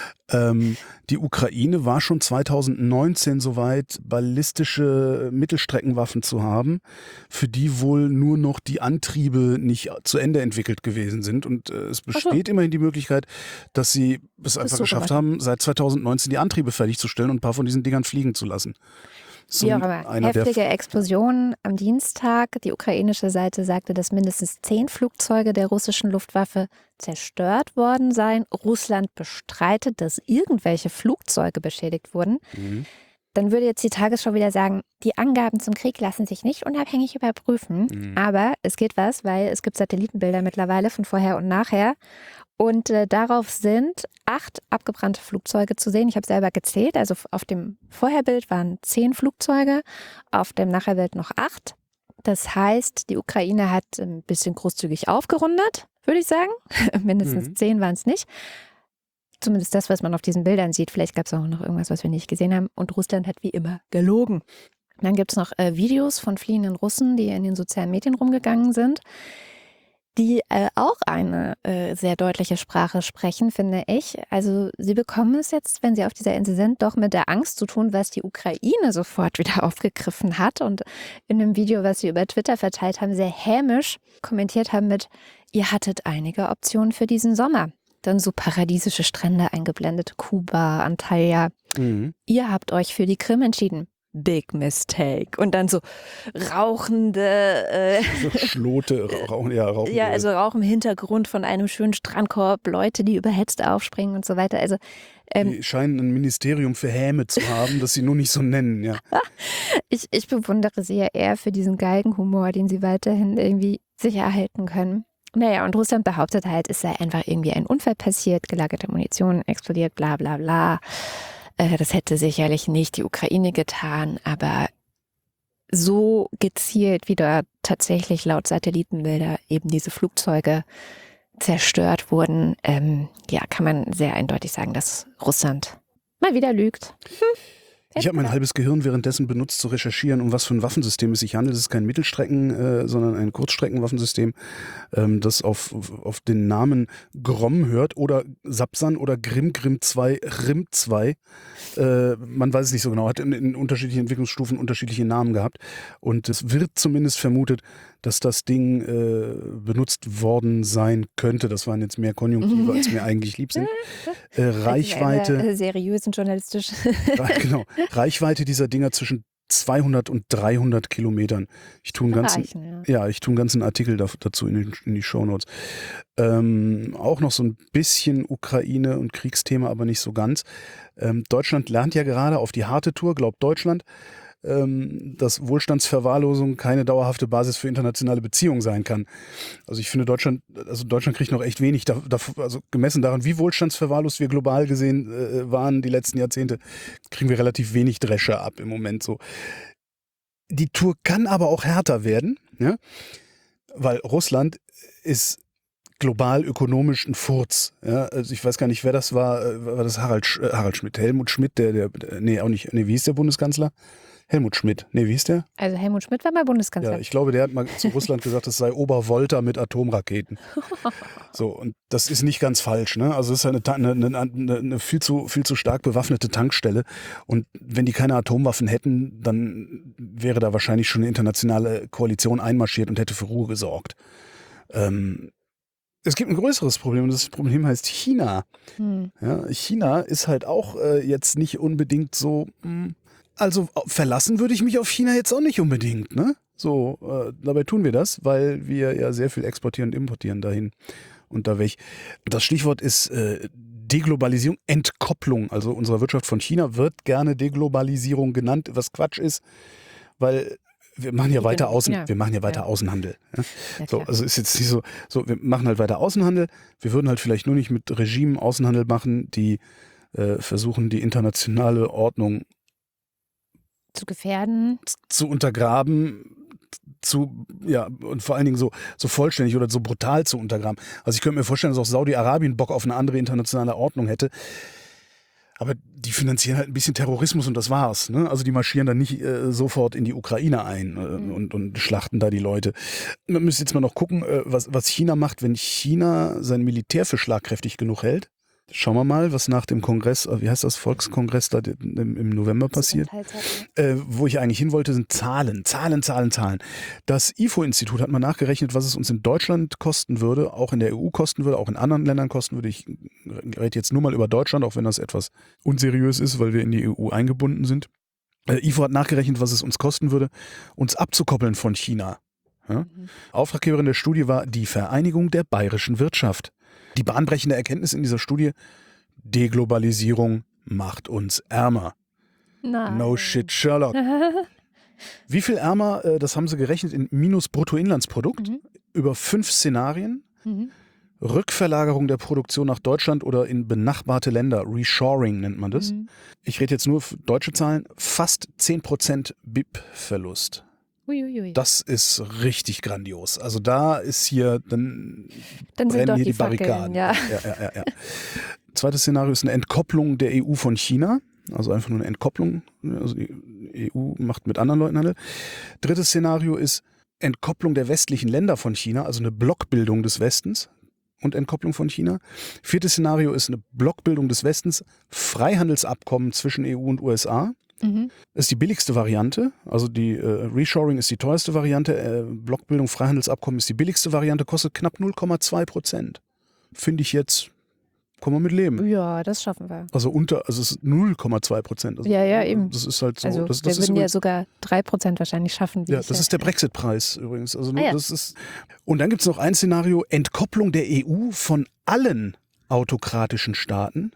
Die Ukraine war schon 2019 soweit, ballistische Mittelstreckenwaffen zu haben, für die wohl nur noch die Antriebe nicht zu Ende entwickelt gewesen sind. Und es besteht immerhin die Möglichkeit, dass sie es einfach geschafft haben, seit 2019 die Antriebe fertigzustellen und ein paar von diesen Dingern fliegen zu lassen. So heftige Explosionen am Dienstag. Die ukrainische Seite sagte, dass mindestens 10 Flugzeuge der russischen Luftwaffe zerstört worden seien. Russland bestreitet, dass irgendwelche Flugzeuge beschädigt wurden. Dann würde jetzt die Tagesschau wieder sagen, die Angaben zum Krieg lassen sich nicht unabhängig überprüfen. Aber es geht was, weil es gibt Satellitenbilder mittlerweile von vorher und nachher. Und darauf sind 8 abgebrannte Flugzeuge zu sehen. Ich habe selber gezählt. Also auf dem Vorherbild waren 10 Flugzeuge, auf dem Nachherbild noch 8. Das heißt, die Ukraine hat ein bisschen großzügig aufgerundet, würde ich sagen. Mindestens 10 waren es nicht. Zumindest das, was man auf diesen Bildern sieht. Vielleicht gab es auch noch irgendwas, was wir nicht gesehen haben. Und Russland hat wie immer gelogen. Dann gibt es noch Videos von fliehenden Russen, die in den sozialen Medien rumgegangen sind, die auch eine sehr deutliche Sprache sprechen, finde ich. Also sie bekommen es jetzt, wenn sie auf dieser Insel sind, doch mit der Angst zu tun, was die Ukraine sofort wieder aufgegriffen hat. Und in einem Video, was sie über Twitter verteilt haben, sehr hämisch kommentiert haben mit, ihr hattet einige Optionen für diesen Sommer. Dann so paradiesische Strände eingeblendet, Kuba, Antalya. Ihr habt euch für die Krim entschieden. Big mistake. Und dann so rauchende Schlote, rauchende. Ja, also Rauch im Hintergrund von einem schönen Strandkorb, Leute, die überhetzt aufspringen und so weiter. Also die scheinen ein Ministerium für Häme zu haben, das sie nur nicht so nennen, ja. Ich bewundere sie ja eher für diesen Galgenhumor, den sie weiterhin irgendwie sich erhalten können. Naja, und Russland behauptet halt, es sei einfach irgendwie ein Unfall passiert, gelagerte Munition explodiert, bla bla bla. Das hätte sicherlich nicht die Ukraine getan, aber so gezielt, wie da tatsächlich laut Satellitenbilder eben diese Flugzeuge zerstört wurden, kann man sehr eindeutig sagen, dass Russland mal wieder lügt. Ich habe mein halbes Gehirn währenddessen benutzt, zu recherchieren, um was für ein Waffensystem es sich handelt. Es ist kein Mittelstrecken, sondern ein Kurzstreckenwaffensystem, das auf den Namen Grom hört oder Sapsan oder Grim 2, Rim 2. Man weiß es nicht so genau, hat in unterschiedlichen Entwicklungsstufen unterschiedliche Namen gehabt. Und es wird zumindest vermutet, dass das Ding benutzt worden sein könnte. Das waren jetzt mehr Konjunktive, als mir eigentlich lieb sind. Reichweite. Seriös und journalistisch. Genau. Reichweite dieser Dinger zwischen 200 und 300 Kilometern. Ich tue einen ganzen Artikel dazu in die Shownotes. Auch noch so ein bisschen Ukraine und Kriegsthema, aber nicht so ganz. Deutschland lernt ja gerade auf die harte Tour, glaubt Deutschland. dass Wohlstandsverwahrlosung keine dauerhafte Basis für internationale Beziehungen sein kann. Also ich finde Deutschland kriegt noch echt wenig, also gemessen daran, wie wohlstandsverwahrlost wir global gesehen waren die letzten Jahrzehnte, kriegen wir relativ wenig Dresche ab im Moment so. Die Tour kann aber auch härter werden, ja? Weil Russland ist global ökonomisch ein Furz. Ja? Also ich weiß gar nicht, wer das war. War das Harald Schmidt? Helmut Schmidt, auch nicht. Nee, wie hieß der Bundeskanzler? Helmut Schmidt. Nee, wie hieß der? Also Helmut Schmidt war mal Bundeskanzler. Ja, ich glaube, der hat mal zu Russland gesagt, es sei Obervolta mit Atomraketen. So, und das ist nicht ganz falsch, ne? Also es ist eine viel zu stark bewaffnete Tankstelle. Und wenn die keine Atomwaffen hätten, dann wäre da wahrscheinlich schon eine internationale Koalition einmarschiert und hätte für Ruhe gesorgt. Es gibt ein größeres Problem und das Problem heißt China. Ja, China ist halt auch jetzt nicht unbedingt so... Also verlassen würde ich mich auf China jetzt auch nicht unbedingt, ne? So, dabei tun wir das, weil wir ja sehr viel exportieren und importieren dahin und da weg. Das Stichwort ist Deglobalisierung, Entkopplung. Also unsere Wirtschaft von China wird gerne Deglobalisierung genannt, was Quatsch ist, weil wir machen ja weiter Außenhandel. Ja? Ja, So, also ist jetzt nicht so, wir machen halt weiter Außenhandel. Wir würden halt vielleicht nur nicht mit Regimen Außenhandel machen, die versuchen, die internationale Ordnung zu gefährden, zu untergraben, und vor allen Dingen so vollständig oder so brutal zu untergraben. Also ich könnte mir vorstellen, dass auch Saudi-Arabien Bock auf eine andere internationale Ordnung hätte. Aber die finanzieren halt ein bisschen Terrorismus und das war's. Ne? Also die marschieren dann nicht sofort in die Ukraine ein und schlachten da die Leute. Man müsste jetzt mal noch gucken, was China macht, wenn China sein Militär für schlagkräftig genug hält. Schauen wir mal, was nach dem Kongress, wie heißt das, Volkskongress da im November passiert. Wo ich eigentlich hin wollte, sind Zahlen. Das IFO-Institut hat mal nachgerechnet, was es uns in Deutschland kosten würde, auch in der EU kosten würde, auch in anderen Ländern kosten würde. Ich rede jetzt nur mal über Deutschland, auch wenn das etwas unseriös ist, weil wir in die EU eingebunden sind. IFO hat nachgerechnet, was es uns kosten würde, uns abzukoppeln von China. Ja? Auftraggeberin der Studie war die Vereinigung der bayerischen Wirtschaft. Die bahnbrechende Erkenntnis in dieser Studie: Deglobalisierung macht ärmer. Nein. No shit, Sherlock. Wie viel ärmer, das haben sie gerechnet in minus Bruttoinlandsprodukt, über 5 Szenarien. Rückverlagerung der Produktion nach Deutschland oder in benachbarte Länder, Reshoring nennt man das. Ich rede jetzt nur für deutsche Zahlen, fast 10% BIP-Verlust. Uiuiui. Das ist richtig grandios. Also da ist hier, dann sind doch hier die Barrikaden. Ja. Ja. Zweites Szenario ist eine Entkopplung der EU von China. Also einfach nur eine Entkopplung. Also die EU macht mit anderen Leuten Handel. Drittes Szenario ist Entkopplung der westlichen Länder von China, also eine Blockbildung des Westens und Entkopplung von China. Viertes Szenario ist eine Blockbildung des Westens, Freihandelsabkommen zwischen EU und USA. Das ist die billigste Variante, also die Reshoring ist die teuerste Variante, Blockbildung, Freihandelsabkommen ist die billigste Variante, kostet knapp 0,2%. Finde ich jetzt, kann man mit leben. Ja, das schaffen wir. Also es ist 0,2%. Also Ja, eben. Das ist halt so. Also das wir ist würden ja übrigens, sogar 3% wahrscheinlich schaffen. ja, das ist der Brexit-Preis übrigens. Also ja. das ist, und dann gibt es noch ein Szenario, Entkopplung der EU von allen autokratischen Staaten.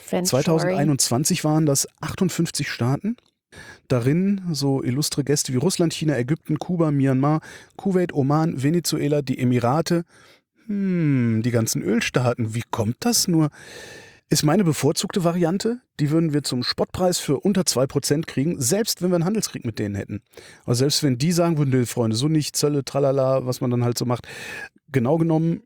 2021 waren das 58 Staaten. Darin so illustre Gäste wie Russland, China, Ägypten, Kuba, Myanmar, Kuwait, Oman, Venezuela, die Emirate. Die ganzen Ölstaaten. Wie kommt das nur? Ist meine bevorzugte Variante. Die würden wir zum Spottpreis für unter 2% kriegen, selbst wenn wir einen Handelskrieg mit denen hätten. Also selbst wenn die sagen würden, nee, Freunde, so nicht, Zölle, tralala, was man dann halt so macht. Genau genommen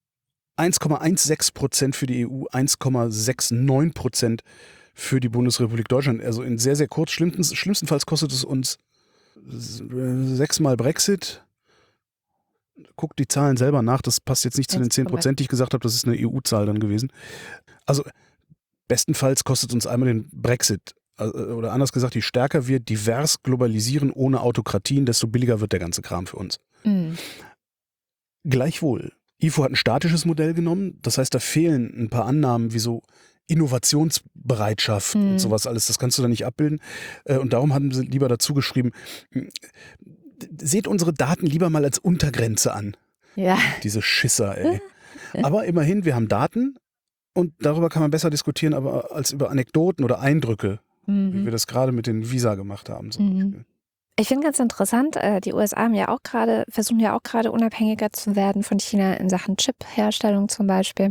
1,16% für die EU, 1,69% für die Bundesrepublik Deutschland. Also in sehr, sehr kurz. Schlimmstenfalls kostet es uns 6-mal Brexit. Guckt die Zahlen selber nach. Das passt jetzt nicht zu den 10%, die ich gesagt habe. Das ist eine EU-Zahl dann gewesen. Also bestenfalls kostet uns einmal den Brexit. Oder anders gesagt, je stärker wir divers globalisieren ohne Autokratien, desto billiger wird der ganze Kram für uns. Gleichwohl. IFO hat ein statisches Modell genommen. Das heißt, da fehlen ein paar Annahmen wie so Innovationsbereitschaft und sowas alles. Das kannst du da nicht abbilden. Und darum haben sie lieber dazu geschrieben, seht unsere Daten lieber mal als Untergrenze an. Ja. Diese Schisser, ey. Aber immerhin, wir haben Daten und darüber kann man besser diskutieren, aber als über Anekdoten oder Eindrücke. wie wir das gerade mit den Visa gemacht haben zum Beispiel. Ich finde ganz interessant, die USA haben ja auch versuchen ja auch gerade unabhängiger zu werden von China in Sachen Chip-Herstellung zum Beispiel.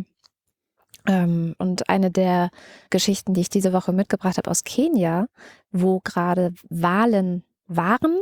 Und eine der Geschichten, die ich diese Woche mitgebracht habe aus Kenia, wo gerade Wahlen waren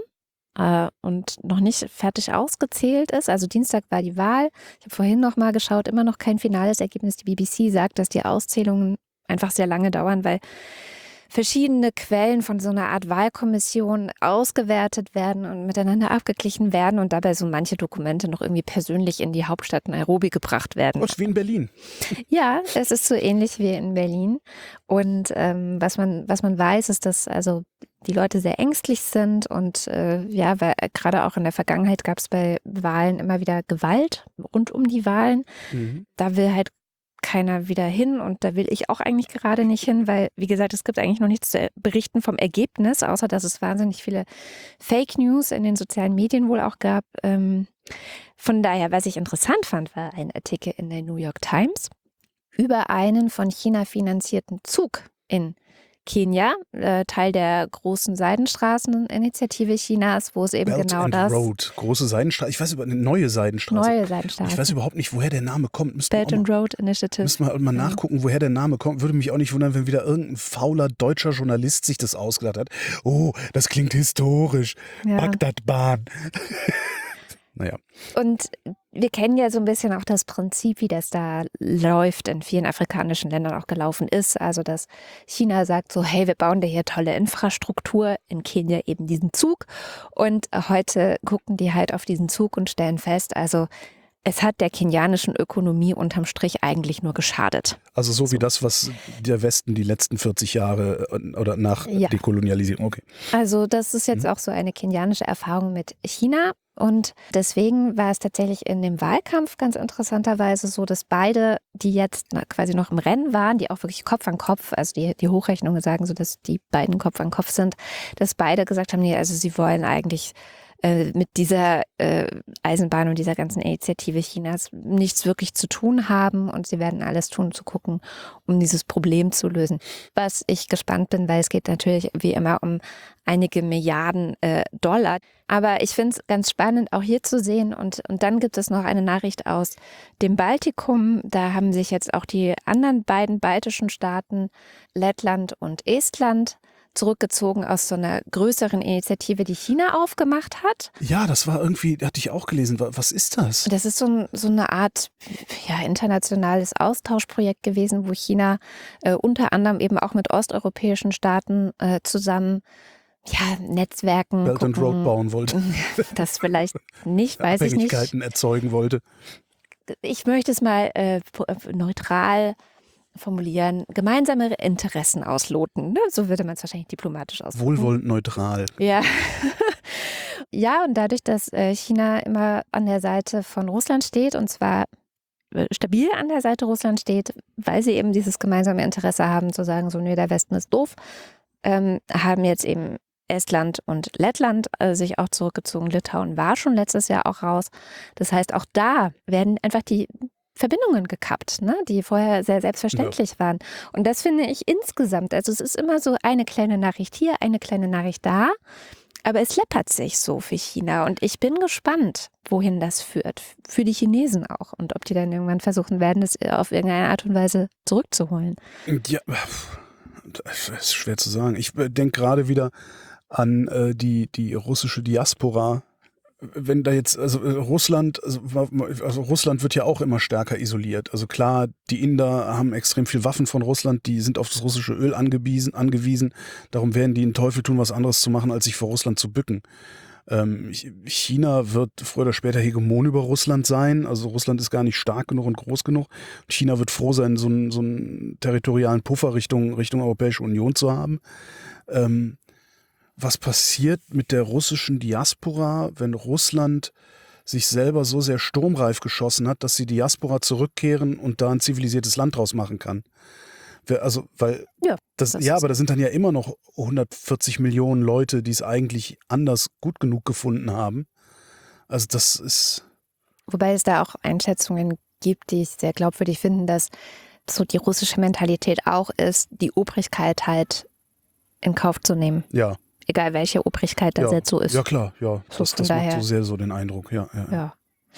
und noch nicht fertig ausgezählt ist. Also Dienstag war die Wahl. Ich habe vorhin noch mal geschaut, immer noch kein finales Ergebnis. Die BBC sagt, dass die Auszählungen einfach sehr lange dauern, weil verschiedene Quellen von so einer Art Wahlkommission ausgewertet werden und miteinander abgeglichen werden und dabei so manche Dokumente noch irgendwie persönlich in die Hauptstadt Nairobi gebracht werden. Und wie in Berlin. Ja, es ist so ähnlich wie in Berlin. Und was man weiß, ist, dass also die Leute sehr ängstlich sind und ja, weil gerade auch in der Vergangenheit gab es bei Wahlen immer wieder Gewalt rund um die Wahlen. Da will halt keiner wieder hin und da will ich auch eigentlich gerade nicht hin, weil, wie gesagt, es gibt eigentlich noch nichts zu berichten vom Ergebnis, außer dass es wahnsinnig viele Fake News in den sozialen Medien wohl auch gab. Von daher, was ich interessant fand, war ein Artikel in der New York Times über einen von China finanzierten Zug in Kenia, Teil der großen Seidenstraßeninitiative Chinas, wo es eben Belt genau and das... Road, große Seidenstraße, ich weiß über eine neue Seidenstraße. Neue Seidenstraße. Ich weiß überhaupt nicht, woher der Name kommt. Belt and Road Initiative. Müssen wir mal nachgucken, woher der Name kommt. Würde mich auch nicht wundern, wenn wieder irgendein fauler deutscher Journalist sich das ausgedacht hat. Oh, das klingt historisch. Ja. Bagdadbahn. Naja. Und wir kennen ja so ein bisschen auch das Prinzip, wie das da läuft, in vielen afrikanischen Ländern auch gelaufen ist. Also, dass China sagt so, hey, wir bauen da hier tolle Infrastruktur, in Kenia eben diesen Zug. Und heute gucken die halt auf diesen Zug und stellen fest, also es hat der kenianischen Ökonomie unterm Strich eigentlich nur geschadet. Also so wie das, was der Westen die letzten 40 Jahre oder nach Dekolonialisierung, okay. Also das ist jetzt auch so eine kenianische Erfahrung mit China. Und deswegen war es tatsächlich in dem Wahlkampf ganz interessanterweise so, dass beide, die jetzt quasi noch im Rennen waren, die auch wirklich Kopf an Kopf, also die Hochrechnungen sagen so, dass die beiden Kopf an Kopf sind, dass beide gesagt haben, nee, also sie wollen eigentlich mit dieser Eisenbahn und dieser ganzen Initiative Chinas nichts wirklich zu tun haben und sie werden alles tun, zu gucken, um dieses Problem zu lösen. Was ich gespannt bin, weil es geht natürlich wie immer um einige Milliarden Dollar. Aber ich finde es ganz spannend, auch hier zu sehen. Und dann gibt es noch eine Nachricht aus dem Baltikum. Da haben sich jetzt auch die anderen beiden baltischen Staaten, Lettland und Estland, zurückgezogen aus so einer größeren Initiative, die China aufgemacht hat. Ja, das war irgendwie, hatte ich auch gelesen. Was ist das? Das ist so eine Art internationales Austauschprojekt gewesen, wo China unter anderem eben auch mit osteuropäischen Staaten zusammen Netzwerken Belt and Road bauen wollte. Das vielleicht nicht, weiß ich nicht. Abhängigkeiten erzeugen wollte. Ich möchte es mal neutral formulieren, gemeinsame Interessen ausloten. Ne? So würde man es wahrscheinlich diplomatisch ausdrücken. Wohlwollend neutral. Ja. Ja, und dadurch, dass China immer an der Seite von Russland steht, und zwar stabil an der Seite Russland steht, weil sie eben dieses gemeinsame Interesse haben, zu sagen, so, nee, der Westen ist doof, haben jetzt eben Estland und Lettland sich auch zurückgezogen. Litauen war schon letztes Jahr auch raus. Das heißt, auch da werden einfach die Verbindungen gekappt, ne, die vorher sehr selbstverständlich waren. Und das finde ich insgesamt, also es ist immer so eine kleine Nachricht hier, eine kleine Nachricht da, aber es läppert sich so für China und ich bin gespannt, wohin das führt, für die Chinesen auch und ob die dann irgendwann versuchen werden, das auf irgendeine Art und Weise zurückzuholen. Ja, das ist schwer zu sagen. Ich denke gerade wieder an die russische Diaspora. Wenn da jetzt, Russland wird ja auch immer stärker isoliert. Also klar, die Inder haben extrem viel Waffen von Russland, die sind auf das russische Öl angewiesen. Darum werden die einen Teufel tun, was anderes zu machen, als sich vor Russland zu bücken. China wird früher oder später Hegemon über Russland sein. Also Russland ist gar nicht stark genug und groß genug. China wird froh sein, so einen territorialen Puffer Richtung Europäische Union zu haben. Was passiert mit der russischen Diaspora, wenn Russland sich selber so sehr sturmreif geschossen hat, dass die Diaspora zurückkehren und da ein zivilisiertes Land draus machen kann? Aber da sind dann ja immer noch 140 Millionen Leute, die es eigentlich anders gut genug gefunden haben. Also das ist... Wobei es da auch Einschätzungen gibt, die ich sehr glaubwürdig finde, dass so die russische Mentalität auch ist, die Obrigkeit halt in Kauf zu nehmen. Ja. Egal welche Obrigkeit das jetzt so ist. Ja klar, ja. So Das von macht daher. so sehr so den Eindruck, ja. Ja.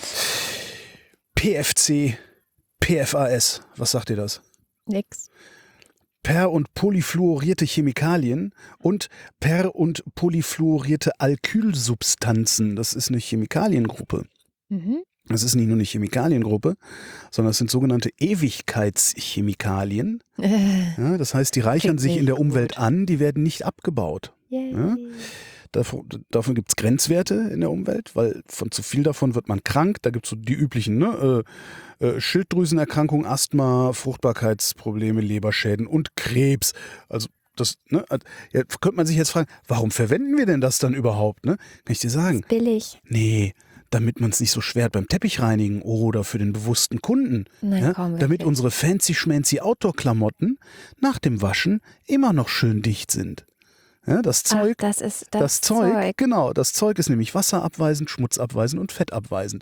PFC, PFAS, was sagt ihr das? Nix. Per- und polyfluorierte Chemikalien und per- und polyfluorierte Alkylsubstanzen. Das ist eine Chemikaliengruppe. Mhm. Das ist nicht nur eine Chemikaliengruppe, sondern es sind sogenannte Ewigkeitschemikalien. Ja, das heißt, die reichern Klingt sich in nicht der Umwelt gut. an, die werden nicht abgebaut. Yay. Ja? Davon gibt es Grenzwerte in der Umwelt, weil von zu viel davon wird man krank. Da gibt es so die üblichen Schilddrüsenerkrankungen, Asthma, Fruchtbarkeitsprobleme, Leberschäden und Krebs. Also das, ja, könnte man sich jetzt fragen, warum verwenden wir denn das dann überhaupt? Ne? Kann ich dir sagen? Billig. Nee, damit man es nicht so schwer hat beim Teppichreinigen oder für den bewussten Kunden. Nein, Ja? kaum Damit wirklich. unsere fancy-schmancy Outdoor-Klamotten nach dem Waschen immer noch schön dicht sind. Ja, das Zeug, das ist das Zeug, genau, das Zeug ist nämlich wasserabweisend, schmutzabweisend und fettabweisend.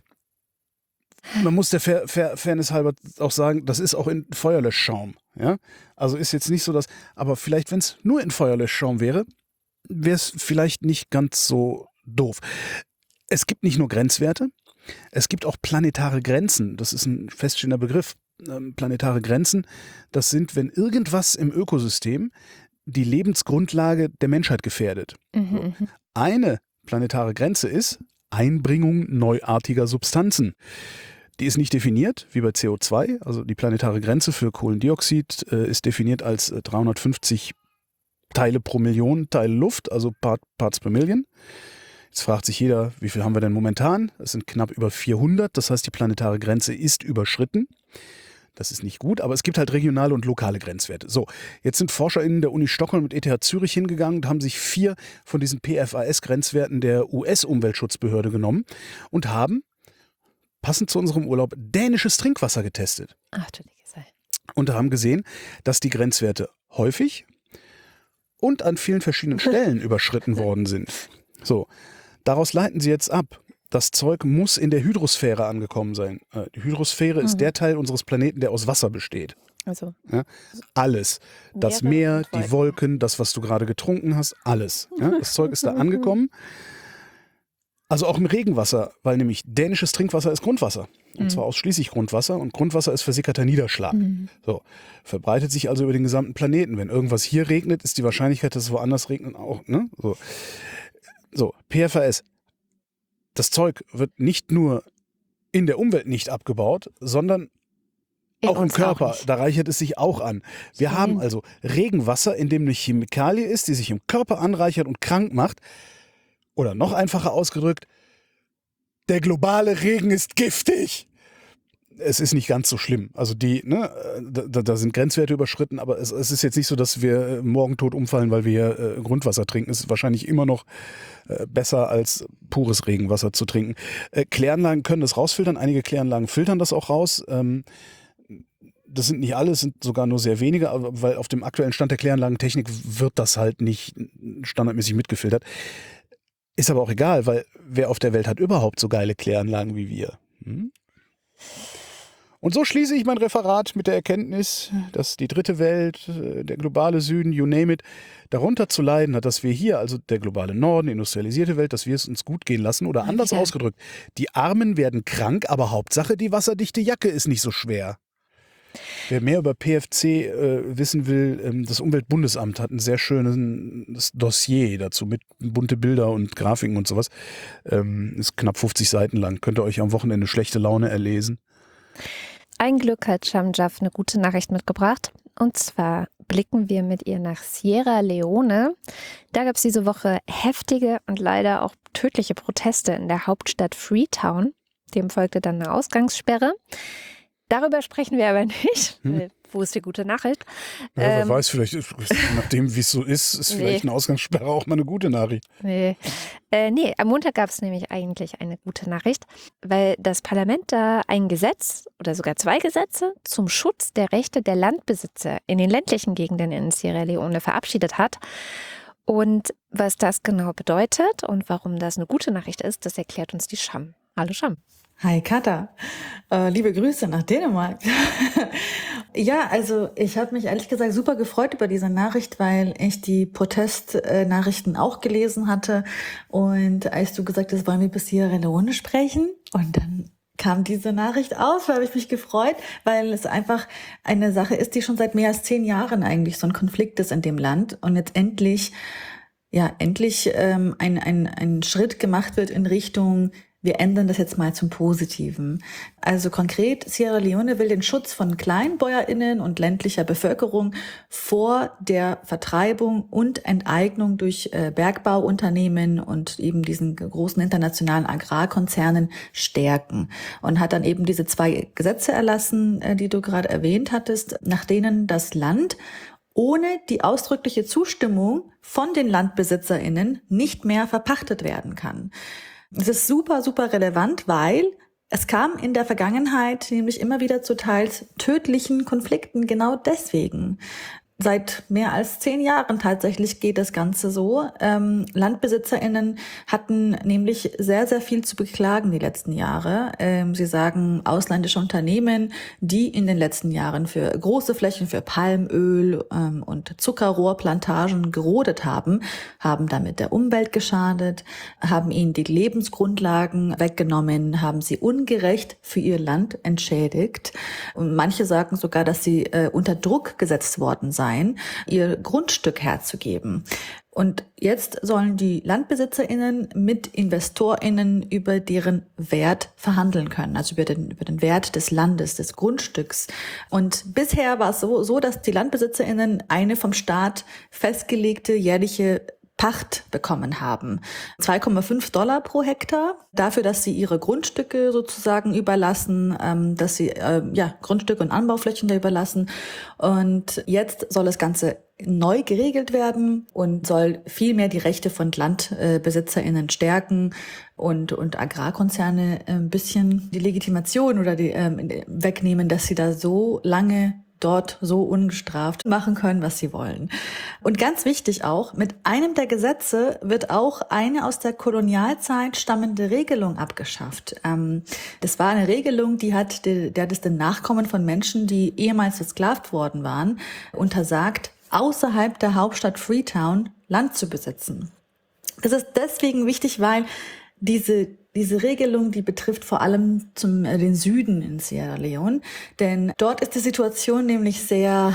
Man muss der Fairness halber auch sagen, das ist auch in Feuerlöschschaum. Ja? Also ist jetzt nicht so, dass, aber vielleicht, wenn es nur in Feuerlöschschaum wäre, wäre es vielleicht nicht ganz so doof. Es gibt nicht nur Grenzwerte, es gibt auch planetare Grenzen. Das ist ein feststehender Begriff. Planetare Grenzen, das sind, wenn irgendwas im Ökosystem die Lebensgrundlage der Menschheit gefährdet. Mhm. Eine planetare Grenze ist Einbringung neuartiger Substanzen. Die ist nicht definiert, wie bei CO2. Also die planetare Grenze für Kohlendioxid ist definiert als 350 Teile pro Million Teile Luft, also Parts per Million. Jetzt fragt sich jeder, wie viel haben wir denn momentan? Es sind knapp über 400, das heißt, die planetare Grenze ist überschritten. Das ist nicht gut, aber es gibt halt regionale und lokale Grenzwerte. So, jetzt sind ForscherInnen der Uni Stockholm und ETH Zürich hingegangen und haben sich 4 von diesen PFAS-Grenzwerten der US-Umweltschutzbehörde genommen und haben, passend zu unserem Urlaub, dänisches Trinkwasser getestet. Ach du liebe Zeit. Und haben gesehen, dass die Grenzwerte häufig und an vielen verschiedenen Stellen überschritten worden sind. So, daraus leiten sie jetzt ab. Das Zeug muss in der Hydrosphäre angekommen sein. Die Hydrosphäre ist der Teil unseres Planeten, der aus Wasser besteht. Also Ja? Alles. Das Meere Meer, und die Wolken. Wolken, das, was du gerade getrunken hast, alles. Ja? Das Zeug ist da angekommen. Also auch im Regenwasser, weil nämlich dänisches Trinkwasser ist Grundwasser. Und zwar ausschließlich Grundwasser. Und Grundwasser ist versickerter Niederschlag. So, verbreitet sich also über den gesamten Planeten. Wenn irgendwas hier regnet, ist die Wahrscheinlichkeit, dass es woanders regnet, auch. Ne? So, PFAS. Das Zeug wird nicht nur in der Umwelt nicht abgebaut, sondern in auch im uns Körper. nicht. Da reichert es sich auch an. Wir haben also Regenwasser, in dem eine Chemikalie ist, die sich im Körper anreichert und krank macht. Oder noch einfacher ausgedrückt, der globale Regen ist giftig. Es ist nicht ganz so schlimm. Also da sind Grenzwerte überschritten, aber es ist jetzt nicht so, dass wir morgen tot umfallen, weil wir Grundwasser trinken. Es ist wahrscheinlich immer noch besser als pures Regenwasser zu trinken. Kläranlagen können das rausfiltern. Einige Kläranlagen filtern das auch raus. Das sind nicht alle, es sind sogar nur sehr wenige, aber weil auf dem aktuellen Stand der Kläranlagentechnik wird das halt nicht standardmäßig mitgefiltert. Ist aber auch egal, weil wer auf der Welt hat überhaupt so geile Kläranlagen wie wir? Und so schließe ich mein Referat mit der Erkenntnis, dass die dritte Welt, der globale Süden, you name it, darunter zu leiden hat, dass wir hier, also der globale Norden, die industrialisierte Welt, dass wir es uns gut gehen lassen. Oder anders ausgedrückt, die Armen werden krank, aber Hauptsache die wasserdichte Jacke ist nicht so schwer. Wer mehr über PFC wissen will, das Umweltbundesamt hat ein sehr schönes Dossier dazu mit bunte Bilder und Grafiken und sowas. Ist knapp 50 Seiten lang. Könnt ihr euch am Wochenende schlechte Laune erlesen. Ein Glück hat Shamjaf eine gute Nachricht mitgebracht. Und zwar blicken wir mit ihr nach Sierra Leone. Da gab es diese Woche heftige und leider auch tödliche Proteste in der Hauptstadt Freetown. Dem folgte dann eine Ausgangssperre. Darüber sprechen wir aber nicht. Wo ist die gute Nachricht? Ja, wer weiß, vielleicht, nachdem wie es so ist vielleicht eine Ausgangssperre auch mal eine gute Nachricht. Nee, am Montag gab es nämlich eigentlich eine gute Nachricht, weil das Parlament da ein Gesetz oder sogar 2 Gesetze zum Schutz der Rechte der Landbesitzer in den ländlichen Gegenden in Sierra Leone verabschiedet hat. Und was das genau bedeutet und warum das eine gute Nachricht ist, das erklärt uns die Sham. Hallo Sham. Hi Katha, liebe Grüße nach Dänemark. Ja, also ich habe mich ehrlich gesagt super gefreut über diese Nachricht, weil ich die Protestnachrichten auch gelesen hatte. Und als du gesagt hast, wollen wir bis Sierra Leone sprechen? Und dann kam diese Nachricht auf, da habe ich mich gefreut, weil es einfach eine Sache ist, die schon seit mehr als 10 Jahren eigentlich so ein Konflikt ist in dem Land. Und jetzt endlich ein Schritt gemacht wird in Richtung, wir ändern das jetzt mal zum Positiven. Also konkret, Sierra Leone will den Schutz von KleinbäuerInnen und ländlicher Bevölkerung vor der Vertreibung und Enteignung durch Bergbauunternehmen und eben diesen großen internationalen Agrarkonzernen stärken. Und hat dann eben diese 2 Gesetze erlassen, die du gerade erwähnt hattest, nach denen das Land ohne die ausdrückliche Zustimmung von den LandbesitzerInnen nicht mehr verpachtet werden kann. Das ist super, super relevant, weil es kam in der Vergangenheit nämlich immer wieder zu teils tödlichen Konflikten genau deswegen. Seit mehr als 10 Jahren tatsächlich geht das Ganze so. LandbesitzerInnen hatten nämlich sehr, sehr viel zu beklagen die letzten Jahre. Sie sagen, ausländische Unternehmen, die in den letzten Jahren für große Flächen für Palmöl und Zuckerrohrplantagen gerodet haben, haben damit der Umwelt geschadet, haben ihnen die Lebensgrundlagen weggenommen, haben sie ungerecht für ihr Land entschädigt. Und manche sagen sogar, dass sie unter Druck gesetzt worden seien, ihr Grundstück herzugeben. Und jetzt sollen die LandbesitzerInnen mit InvestorInnen über deren Wert verhandeln können, also über den Wert des Landes, des Grundstücks. Und bisher war es so, dass die LandbesitzerInnen eine vom Staat festgelegte jährliche Pacht bekommen haben. $2,5 pro Hektar dafür, dass sie ihre Grundstücke sozusagen überlassen, dass sie Grundstücke und Anbauflächen da überlassen. Und jetzt soll das Ganze neu geregelt werden und soll viel mehr die Rechte von LandbesitzerInnen stärken und Agrarkonzerne ein bisschen die Legitimation oder die wegnehmen, dass sie da so lange dort so ungestraft machen können, was sie wollen. Und ganz wichtig auch, mit einem der Gesetze wird auch eine aus der Kolonialzeit stammende Regelung abgeschafft. Das war eine Regelung, die hat es den Nachkommen von Menschen, die ehemals versklavt worden waren, untersagt, außerhalb der Hauptstadt Freetown Land zu besitzen. Das ist deswegen wichtig, weil diese Regelung, die betrifft vor allem den Süden in Sierra Leone, denn dort ist die Situation nämlich sehr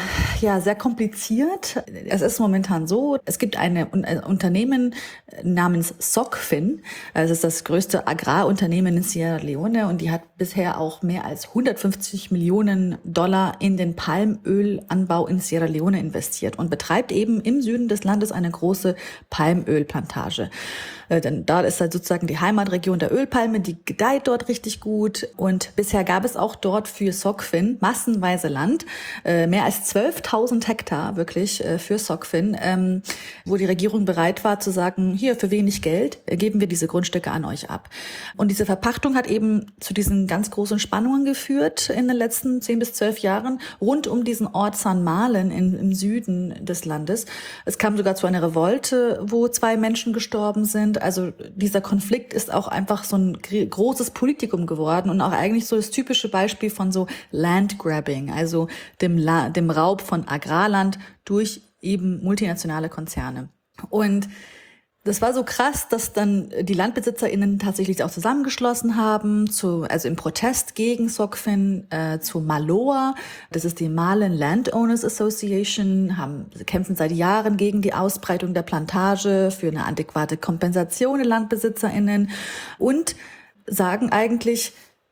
kompliziert. Es ist momentan so, es gibt ein Unternehmen namens SOCFIN, es ist das größte Agrarunternehmen in Sierra Leone und die hat bisher auch mehr als $150 Millionen in den Palmölanbau in Sierra Leone investiert und betreibt eben im Süden des Landes eine große Palmölplantage. Denn da ist halt sozusagen die Heimatregion der Ölpalme, die gedeiht dort richtig gut. Und bisher gab es auch dort für SOCFIN massenweise Land, mehr als 12.000 Hektar wirklich für SOCFIN, wo die Regierung bereit war zu sagen, hier für wenig Geld geben wir diese Grundstücke an euch ab. Und diese Verpachtung hat eben zu diesen ganz großen Spannungen geführt in den letzten 10 bis 12 Jahren rund um diesen Ort San Malen im Süden des Landes. Es kam sogar zu einer Revolte, wo 2 Menschen gestorben sind. Also dieser Konflikt ist auch einfach so ein großes Politikum geworden und auch eigentlich so das typische Beispiel von so Landgrabbing, also dem Raub von Agrarland durch eben multinationale Konzerne. Und das war so krass, dass dann die LandbesitzerInnen tatsächlich auch zusammengeschlossen haben, also im Protest gegen SOCFIN, zu MALOA. Das ist die Malen Landowners Association, kämpfen seit Jahren gegen die Ausbreitung der Plantage, für eine adäquate Kompensation der LandbesitzerInnen und sagen eigentlich,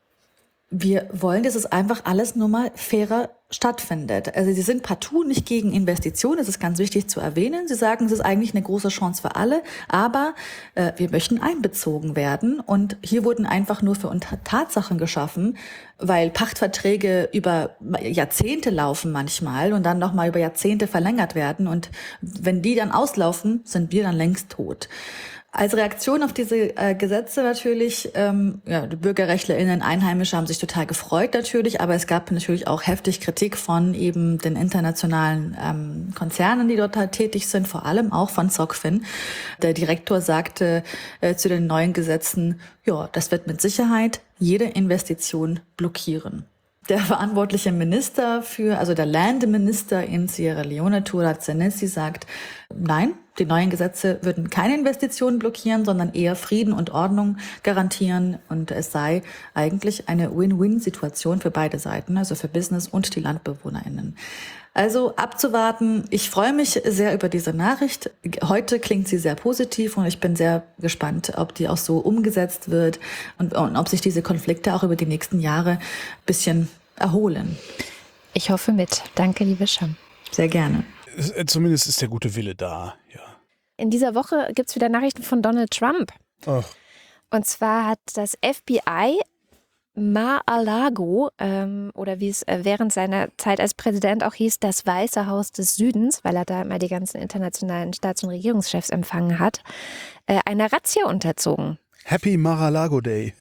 wir wollen, dass es einfach alles nur mal fairer stattfindet. Also sie sind partout nicht gegen Investitionen, das ist ganz wichtig zu erwähnen. Sie sagen, es ist eigentlich eine große Chance für alle, aber wir möchten einbezogen werden. Und hier wurden einfach nur für uns Tatsachen geschaffen, weil Pachtverträge über Jahrzehnte laufen manchmal und dann nochmal über Jahrzehnte verlängert werden. Und wenn die dann auslaufen, sind wir dann längst tot. Als Reaktion auf diese Gesetze natürlich, die BürgerrechtlerInnen, Einheimische haben sich total gefreut natürlich, aber es gab natürlich auch heftig Kritik von eben den internationalen Konzernen, die dort halt tätig sind, vor allem auch von SocFin. Der Direktor sagte zu den neuen Gesetzen, ja, das wird mit Sicherheit jede Investition blockieren. Der verantwortliche Minister also der Landeminister in Sierra Leone, Turat Senesi, sagt, nein, die neuen Gesetze würden keine Investitionen blockieren, sondern eher Frieden und Ordnung garantieren. Und es sei eigentlich eine Win-Win-Situation für beide Seiten, also für Business und die LandbewohnerInnen. Also abzuwarten. Ich freue mich sehr über diese Nachricht. Heute klingt sie sehr positiv und ich bin sehr gespannt, ob die auch so umgesetzt wird und ob sich diese Konflikte auch über die nächsten Jahre ein bisschen erholen. Ich hoffe mit. Danke, liebe Sham. Sehr gerne. Zumindest ist der gute Wille da, ja. In dieser Woche gibt es wieder Nachrichten von Donald Trump. Ach. Und zwar hat das FBI Mar-a-Lago, oder wie es während seiner Zeit als Präsident auch hieß, das Weiße Haus des Südens, weil er da immer die ganzen internationalen Staats- und Regierungschefs empfangen hat, einer Razzia unterzogen. Happy Mar-a-Lago Day.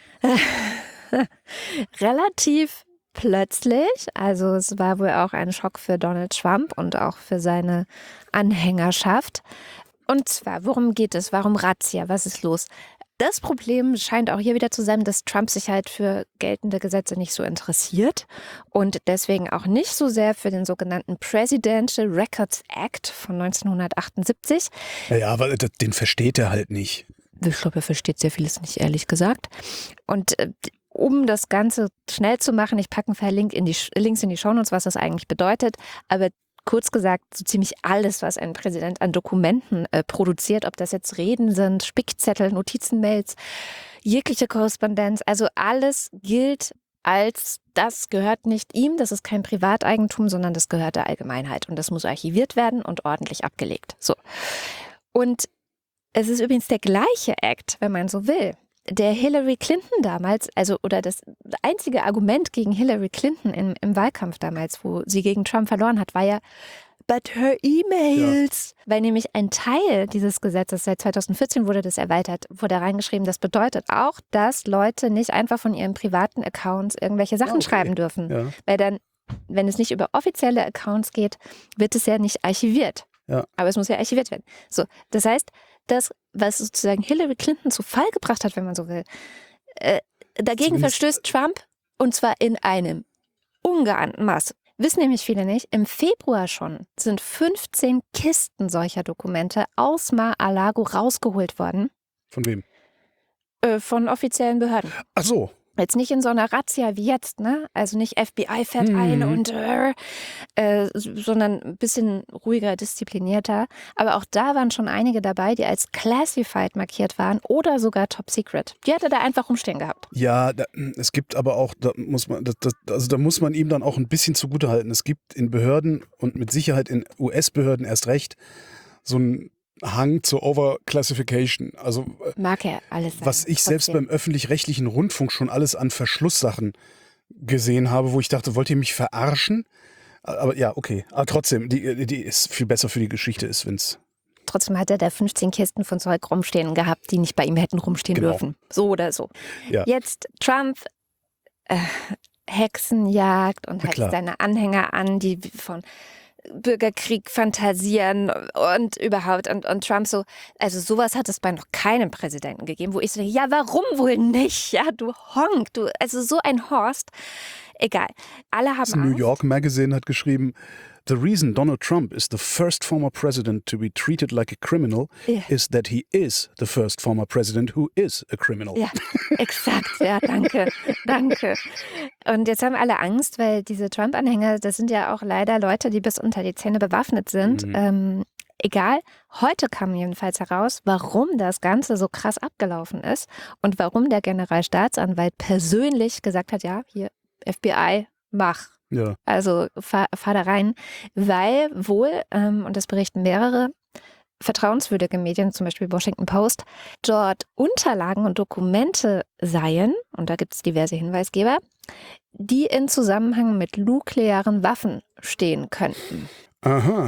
Relativ plötzlich, also es war wohl auch ein Schock für Donald Trump und auch für seine Anhängerschaft. Und zwar, worum geht es? Warum Razzia? Was ist los? Das Problem scheint auch hier wieder zu sein, dass Trump sich halt für geltende Gesetze nicht so interessiert und deswegen auch nicht so sehr für den sogenannten Presidential Records Act von 1978. Ja, aber den versteht er halt nicht. Ich glaube, er versteht sehr vieles nicht, ehrlich gesagt. Und um das Ganze schnell zu machen, ich packe einen Links in die Shownotes, was das eigentlich bedeutet, aber kurz gesagt, so ziemlich alles, was ein Präsident an Dokumenten produziert, ob das jetzt Reden sind, Spickzettel, Notizenmails, jegliche Korrespondenz, also alles gilt als, das gehört nicht ihm, das ist kein Privateigentum, sondern das gehört der Allgemeinheit und das muss archiviert werden und ordentlich abgelegt. So. Und es ist übrigens der gleiche Act, wenn man so will, der Hillary Clinton damals, oder das einzige Argument gegen Hillary Clinton im Wahlkampf damals, wo sie gegen Trump verloren hat, war ja, but her emails. Ja. Weil nämlich ein Teil dieses Gesetzes, seit 2014 wurde das erweitert, wurde reingeschrieben, das bedeutet auch, dass Leute nicht einfach von ihren privaten Accounts irgendwelche Sachen schreiben dürfen. Ja. Weil dann, wenn es nicht über offizielle Accounts geht, wird es ja nicht archiviert. Ja. Aber es muss ja archiviert werden. So, das heißt, das, was sozusagen Hillary Clinton zu Fall gebracht hat, wenn man so will, dagegen verstößt Trump und zwar in einem ungeahnten Maß. Wissen nämlich viele nicht, im Februar schon sind 15 Kisten solcher Dokumente aus Mar-a-Lago rausgeholt worden. Von wem? Von offiziellen Behörden. Ach so. Jetzt nicht in so einer Razzia wie jetzt, ne? Also nicht FBI fährt ein und sondern ein bisschen ruhiger, disziplinierter. Aber auch da waren schon einige dabei, die als classified markiert waren oder sogar top secret. Die hat er da einfach rumstehen gehabt. Ja, es gibt aber auch, da muss man ihm dann auch ein bisschen zugutehalten. Es gibt in Behörden und mit Sicherheit in US-Behörden erst recht so ein Hang zur Overclassification. Also mag er alles sein, was ich selbst beim öffentlich-rechtlichen Rundfunk schon alles an Verschlusssachen gesehen habe, wo ich dachte, wollt ihr mich verarschen? Aber ja, okay. Aber trotzdem, die ist viel besser für die Geschichte ist, wenn es... Trotzdem hat er da 15 Kisten von Zeug rumstehen gehabt, die nicht bei ihm hätten rumstehen dürfen. So oder so. Ja. Jetzt Trump Hexenjagd und heizt seine Anhänger an, die von Bürgerkrieg fantasieren und überhaupt und Trump so, also sowas hat es bei noch keinem Präsidenten gegeben, wo ich so denke, ja, warum wohl nicht? Ja, du Honk, also so ein Horst. Egal, alle haben Angst. New York Magazine hat geschrieben, the reason Donald Trump is the first former president to be treated like a criminal is that he is the first former president who is a criminal. Ja, exakt. Ja, danke. Und jetzt haben alle Angst, weil diese Trump-Anhänger, das sind ja auch leider Leute, die bis unter die Zähne bewaffnet sind. Egal, heute kam jedenfalls heraus, warum das Ganze so krass abgelaufen ist und warum der Generalstaatsanwalt persönlich gesagt hat, ja, hier FBI, mach. Ja. Also fahr da rein, weil wohl, und das berichten mehrere vertrauenswürdige Medien, zum Beispiel Washington Post, dort Unterlagen und Dokumente seien, und da gibt es diverse Hinweisgeber, die in Zusammenhang mit nuklearen Waffen stehen könnten. Aha.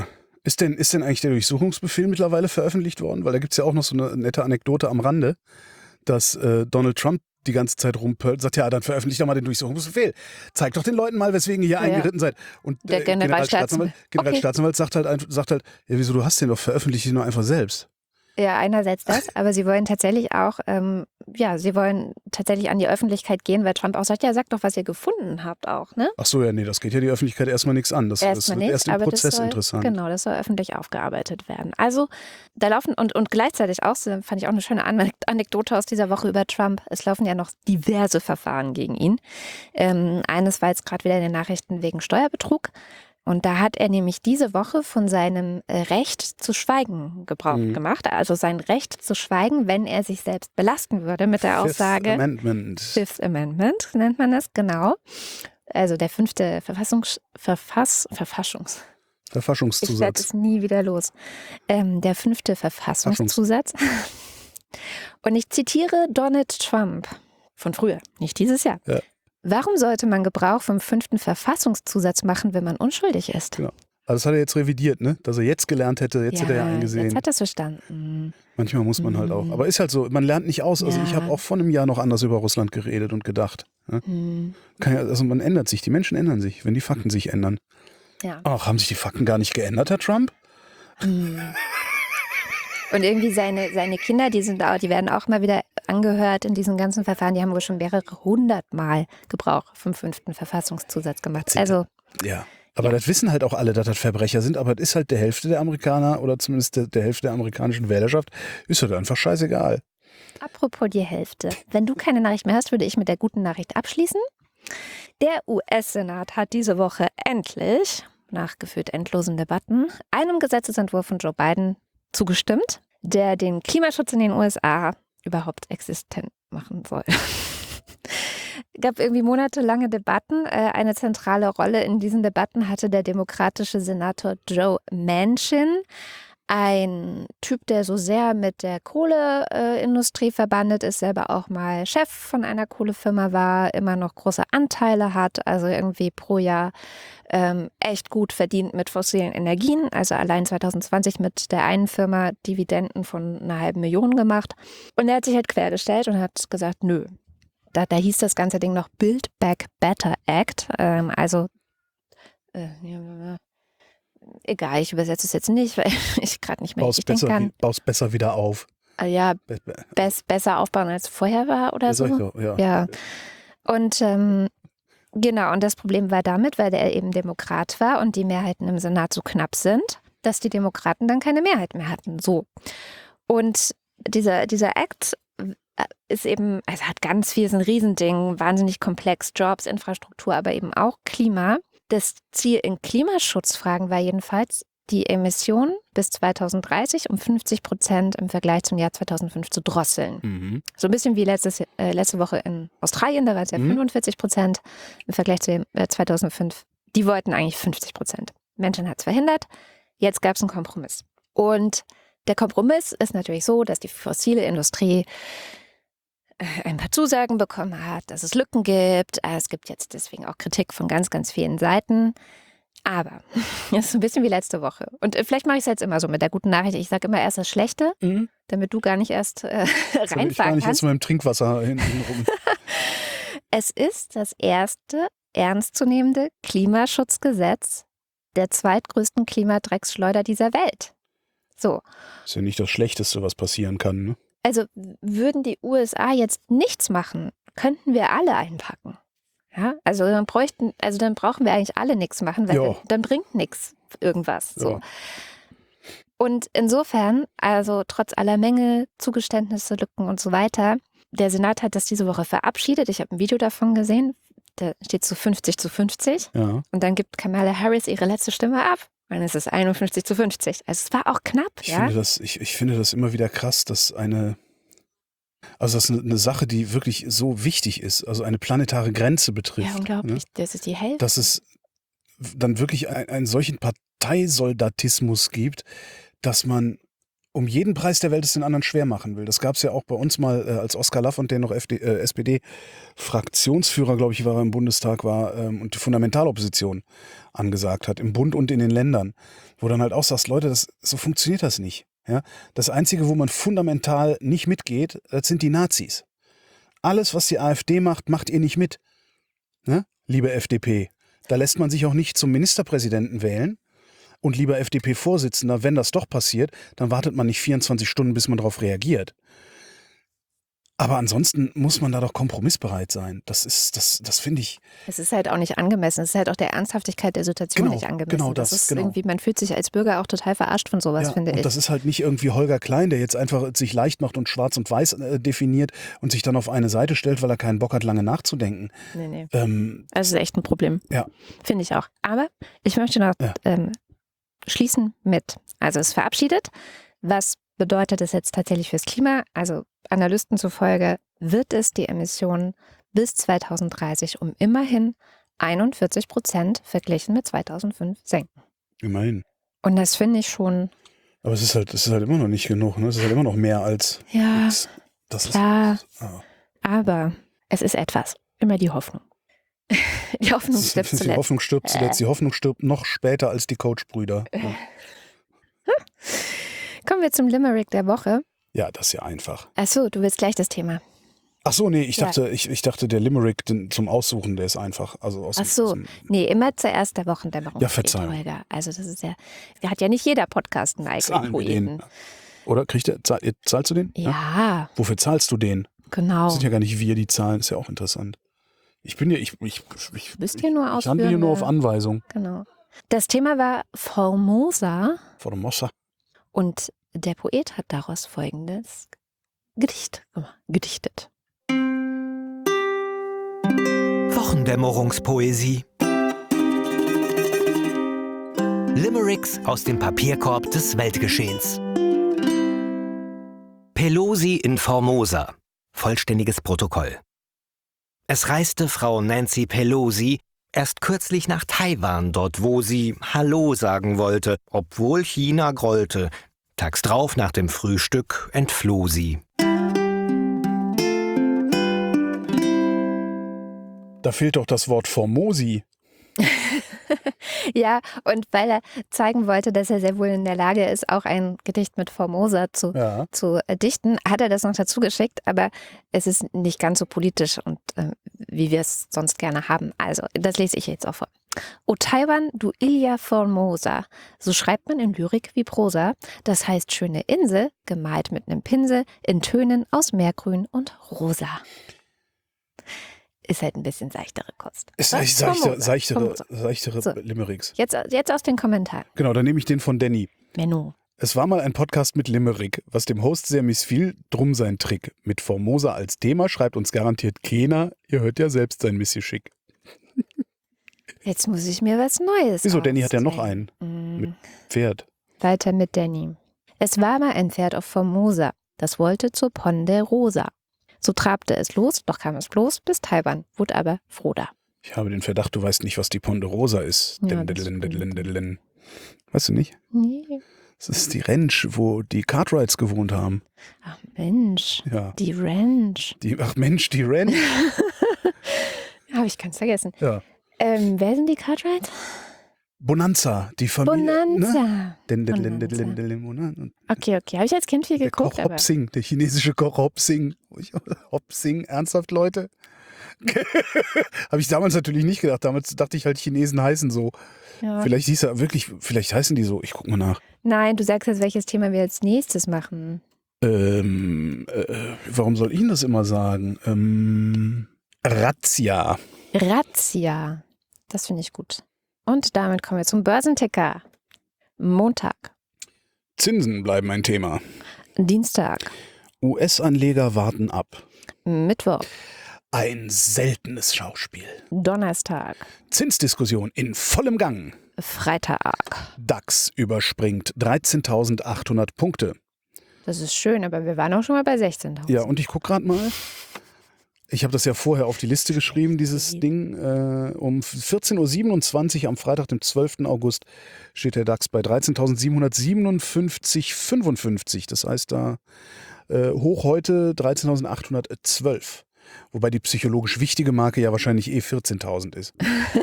Ist denn eigentlich der Durchsuchungsbefehl mittlerweile veröffentlicht worden? Weil da gibt es ja auch noch so eine nette Anekdote am Rande, dass Donald Trump die ganze Zeit rumpölt, sagt, ja, dann veröffentlicht doch mal den Durchsuchungsbefehl. Zeigt doch den Leuten mal, weswegen ihr hier eingeritten seid. Und Der Generalstaatsanwalt sagt halt, ja, wieso, du hast den doch, veröffentlicht ihn doch einfach selbst. Ja, einerseits das, aber sie wollen tatsächlich auch, sie wollen tatsächlich an die Öffentlichkeit gehen, weil Trump auch sagt, ja, sagt doch, was ihr gefunden habt auch, ne? Ach so, ja, nee, das geht ja die Öffentlichkeit erstmal nichts an. Das wird erst im Prozess interessant. Genau, das soll öffentlich aufgearbeitet werden. Also da laufen und gleichzeitig auch, fand ich auch eine schöne Anekdote aus dieser Woche über Trump, es laufen ja noch diverse Verfahren gegen ihn. Eines war jetzt gerade wieder in den Nachrichten wegen Steuerbetrug. Und da hat er nämlich diese Woche von seinem Recht zu schweigen Gebrauch gemacht. Also sein Recht zu schweigen, wenn er sich selbst belasten würde mit der Aussage. Fifth Amendment nennt man das, genau. Also der 5. Verfassungszusatz. Ich werde es nie wieder los. Der 5. Verfassungszusatz. Und ich zitiere Donald Trump von früher, nicht dieses Jahr. Ja. Warum sollte man Gebrauch vom 5. Verfassungszusatz machen, wenn man unschuldig ist? Genau. Also das hat er jetzt revidiert, ne? Dass er jetzt gelernt hätte, jetzt hätte er eingesehen. Jetzt hat er es verstanden. Manchmal muss man halt auch. Aber ist halt so, man lernt nicht aus. Also ich habe auch vor einem Jahr noch anders über Russland geredet und gedacht. Ne? Also man ändert sich, die Menschen ändern sich, wenn die Fakten sich ändern. Ja. Ach, haben sich die Fakten gar nicht geändert, Herr Trump? Und irgendwie seine Kinder, die werden auch mal wieder angehört in diesen ganzen Verfahren. Die haben wohl schon mehrere 100 Mal Gebrauch vom 5. Verfassungszusatz gemacht. Also ja, aber das wissen halt auch alle, dass das Verbrecher sind. Aber das ist halt der Hälfte der Amerikaner oder zumindest der Hälfte der amerikanischen Wählerschaft, ist halt einfach scheißegal. Apropos die Hälfte. Wenn du keine Nachricht mehr hast, würde ich mit der guten Nachricht abschließen. Der US-Senat hat diese Woche endlich, nach gefühlt endlosen Debatten, einem Gesetzesentwurf von Joe Biden zugestimmt, der den Klimaschutz in den USA überhaupt existent machen soll. Es gab irgendwie monatelange Debatten. Eine zentrale Rolle in diesen Debatten hatte der demokratische Senator Joe Manchin, ein Typ, der so sehr mit der Kohleindustrie verbandelt ist, selber auch mal Chef von einer Kohlefirma war, immer noch große Anteile hat, also irgendwie pro Jahr echt gut verdient mit fossilen Energien. Also allein 2020 mit der einen Firma Dividenden von 500.000 gemacht. Und er hat sich halt quergestellt und hat gesagt, nö. Da hieß das ganze Ding noch Build Back Better Act. Egal, ich übersetze es jetzt nicht, weil ich gerade nicht mehr richtig denken kann. Baust besser wieder auf. Ja, besser aufbauen, als vorher war oder so. Ja. Und genau, und das Problem war damit, weil der eben Demokrat war und die Mehrheiten im Senat so knapp sind, dass die Demokraten dann keine Mehrheit mehr hatten. So. Und dieser Act ist eben, also hat ganz viel, ist ein Riesending, wahnsinnig komplex, Jobs, Infrastruktur, aber eben auch Klima. Das Ziel in Klimaschutzfragen war jedenfalls, die Emissionen bis 2030 um 50% im Vergleich zum Jahr 2005 zu drosseln. So ein bisschen wie letzte Woche in Australien, da war es ja 45% im Vergleich zu 2005. Die wollten eigentlich 50%. Manchin hat es verhindert. Jetzt gab es einen Kompromiss. Und der Kompromiss ist natürlich so, dass die fossile Industrie ein paar Zusagen bekommen hat, dass es Lücken gibt. Es gibt jetzt deswegen auch Kritik von ganz, ganz vielen Seiten. Aber es ist ein bisschen wie letzte Woche. Und vielleicht mache ich es jetzt immer so mit der guten Nachricht. Ich sage immer erst das Schlechte, damit du gar nicht erst reinfahren Ich fahre nicht jetzt mit meinem Trinkwasser hinten rum. Es ist das erste ernstzunehmende Klimaschutzgesetz der zweitgrößten Klimadrecksschleuder dieser Welt. So. Ist ja nicht das Schlechteste, was passieren kann, ne? Also würden die USA jetzt nichts machen, könnten wir alle einpacken. Ja, also dann brauchen wir eigentlich alle nichts machen, weil dann bringt nichts irgendwas. So. Ja. Und insofern, also trotz aller Mängel, Zugeständnisse, Lücken und so weiter, der Senat hat das diese Woche verabschiedet. Ich habe ein Video davon gesehen, da steht zu 50. Ja. Und dann gibt Kamala Harris ihre letzte Stimme ab. Und dann ist es 51-50. Also es war auch knapp, Ich finde das immer wieder krass, dass das ist eine Sache, die wirklich so wichtig ist, also eine planetare Grenze betrifft. Ja, unglaublich. Ne? Das ist die Hälfte. Dass es dann wirklich einen solchen Parteisoldatismus gibt, dass man um jeden Preis der Welt es den anderen schwer machen will. Das gab es ja auch bei uns mal, als Oskar Lafontaine noch SPD-Fraktionsführer, glaube ich, war er im Bundestag war und die Fundamentalopposition angesagt hat, im Bund und in den Ländern. Wo dann halt auch sagst, Leute, so funktioniert das nicht. Ja? Das Einzige, wo man fundamental nicht mitgeht, das sind die Nazis. Alles, was die AfD macht, macht ihr nicht mit. Ne? Liebe FDP. Da lässt man sich auch nicht zum Ministerpräsidenten wählen. Und lieber FDP-Vorsitzender, wenn das doch passiert, dann wartet man nicht 24 Stunden, bis man darauf reagiert. Aber ansonsten muss man da doch kompromissbereit sein. Das finde ich. Es ist halt auch nicht angemessen. Es ist halt auch der Ernsthaftigkeit der Situation nicht angemessen. Genau das ist irgendwie, man fühlt sich als Bürger auch total verarscht von sowas, finde ich. Und das ist halt nicht irgendwie Holger Klein, der jetzt einfach sich leicht macht und schwarz und weiß definiert und sich dann auf eine Seite stellt, weil er keinen Bock hat, lange nachzudenken. Nee. Das ist echt ein Problem. Ja. Finde ich auch. Aber ich möchte noch schließen mit, also es ist verabschiedet. Was bedeutet es jetzt tatsächlich fürs Klima? Also Analysten zufolge wird es die Emissionen bis 2030 um immerhin 41% verglichen mit 2005 senken. Immerhin. Und das finde ich schon. Aber es ist halt immer noch nicht genug. Ne? Es ist halt immer noch mehr als. Ja, das klar. Ist, aber es ist etwas. Immer die Hoffnung. Die Hoffnung stirbt zuletzt. Die Hoffnung stirbt zuletzt. Die Hoffnung stirbt noch später als die Coach-Brüder. Ja. Kommen wir zum Limerick der Woche. Ja, das ist ja einfach. Achso, du willst gleich das Thema. Ach so, nee, ich dachte, der Limerick zum Aussuchen, der ist einfach. Also Nee, immer zuerst der Wochendämmerung. Ja, Verzeihung. Also das ist ja, hat ja nicht jeder Podcast einen eigenen Poeten. Oder zahlst du den? Ja. Wofür zahlst du den? Genau. Das sind ja gar nicht wir, die zahlen, ist ja auch interessant. Ich handle hier nur auf Anweisung. Genau. Das Thema war Formosa. Formosa. Und der Poet hat daraus folgendes gedichtet. Wochendämmerungspoesie. Limericks aus dem Papierkorb des Weltgeschehens. Pelosi in Formosa. Vollständiges Protokoll. Es reiste Frau Nancy Pelosi erst kürzlich nach Taiwan, dort wo sie Hallo sagen wollte, obwohl China grollte. Tags drauf nach dem Frühstück entfloh sie. Da fehlt doch das Wort Formosi. Ja, und weil er zeigen wollte, dass er sehr wohl in der Lage ist, auch ein Gedicht mit Formosa zu dichten, hat er das noch dazu geschickt, aber es ist nicht ganz so politisch und wie wir es sonst gerne haben. Also, das lese ich jetzt auch vor. O Taiwan, du Ilia Formosa, so schreibt man in Lyrik wie Prosa, das heißt schöne Insel, gemalt mit einem Pinsel, in Tönen aus Meergrün und Rosa. Ist halt ein bisschen seichtere Kost. Ist seichtere so. Limericks. Jetzt aus den Kommentaren. Genau, dann nehme ich den von Danny. Menno. Es war mal ein Podcast mit Limerick, was dem Host sehr missfiel, drum sein Trick. Mit Formosa als Thema schreibt uns garantiert keiner, ihr hört ja selbst sein Missgeschick. Jetzt muss ich mir was Neues Wieso? Danny hat ja noch einen. Mit Pferd. Weiter mit Danny. Es war mal ein Pferd auf Formosa, das wollte zur Ponderosa. So trabte es los, doch kam es bloß bis Taiwan, wurde aber Froda. Ich habe den Verdacht, du weißt nicht, was die Ponderosa ist. Ja, Weißt du nicht? Nee. Das ist die Ranch, wo die Cartwrights gewohnt haben. Ach Mensch, ja. Die Ranch. Die Ranch. Habe ich ganz vergessen. Ja. Wer sind die Cartwrights? Bonanza, die Familie. Bonanza. Ne? Okay. Habe ich als Kind viel geguckt. Der Koch Hop Sing, der chinesische Koch Hop Sing. Hop Sing, ernsthaft, Leute? Habe ich damals natürlich nicht gedacht. Damals dachte ich halt, Chinesen heißen so. Ja. Vielleicht heißen die so. Ich guck mal nach. Nein, du sagst jetzt, welches Thema wir als nächstes machen. Warum soll ich denn das immer sagen? Razzia. Razzia. Das finde ich gut. Und damit kommen wir zum Börsenticker. Montag. Zinsen bleiben ein Thema. Dienstag. US-Anleger warten ab. Mittwoch. Ein seltenes Schauspiel. Donnerstag. Zinsdiskussion in vollem Gang. Freitag. DAX überspringt 13.800 Punkte. Das ist schön, aber wir waren auch schon mal bei 16.000. Ja, und ich gucke gerade mal. Ich habe das ja vorher auf die Liste geschrieben, dieses Ding. Um 14.27 Uhr am Freitag, dem 12. August, steht der DAX bei 13.757,55. Das heißt da hoch heute 13.812. Wobei die psychologisch wichtige Marke ja wahrscheinlich 14.000 ist.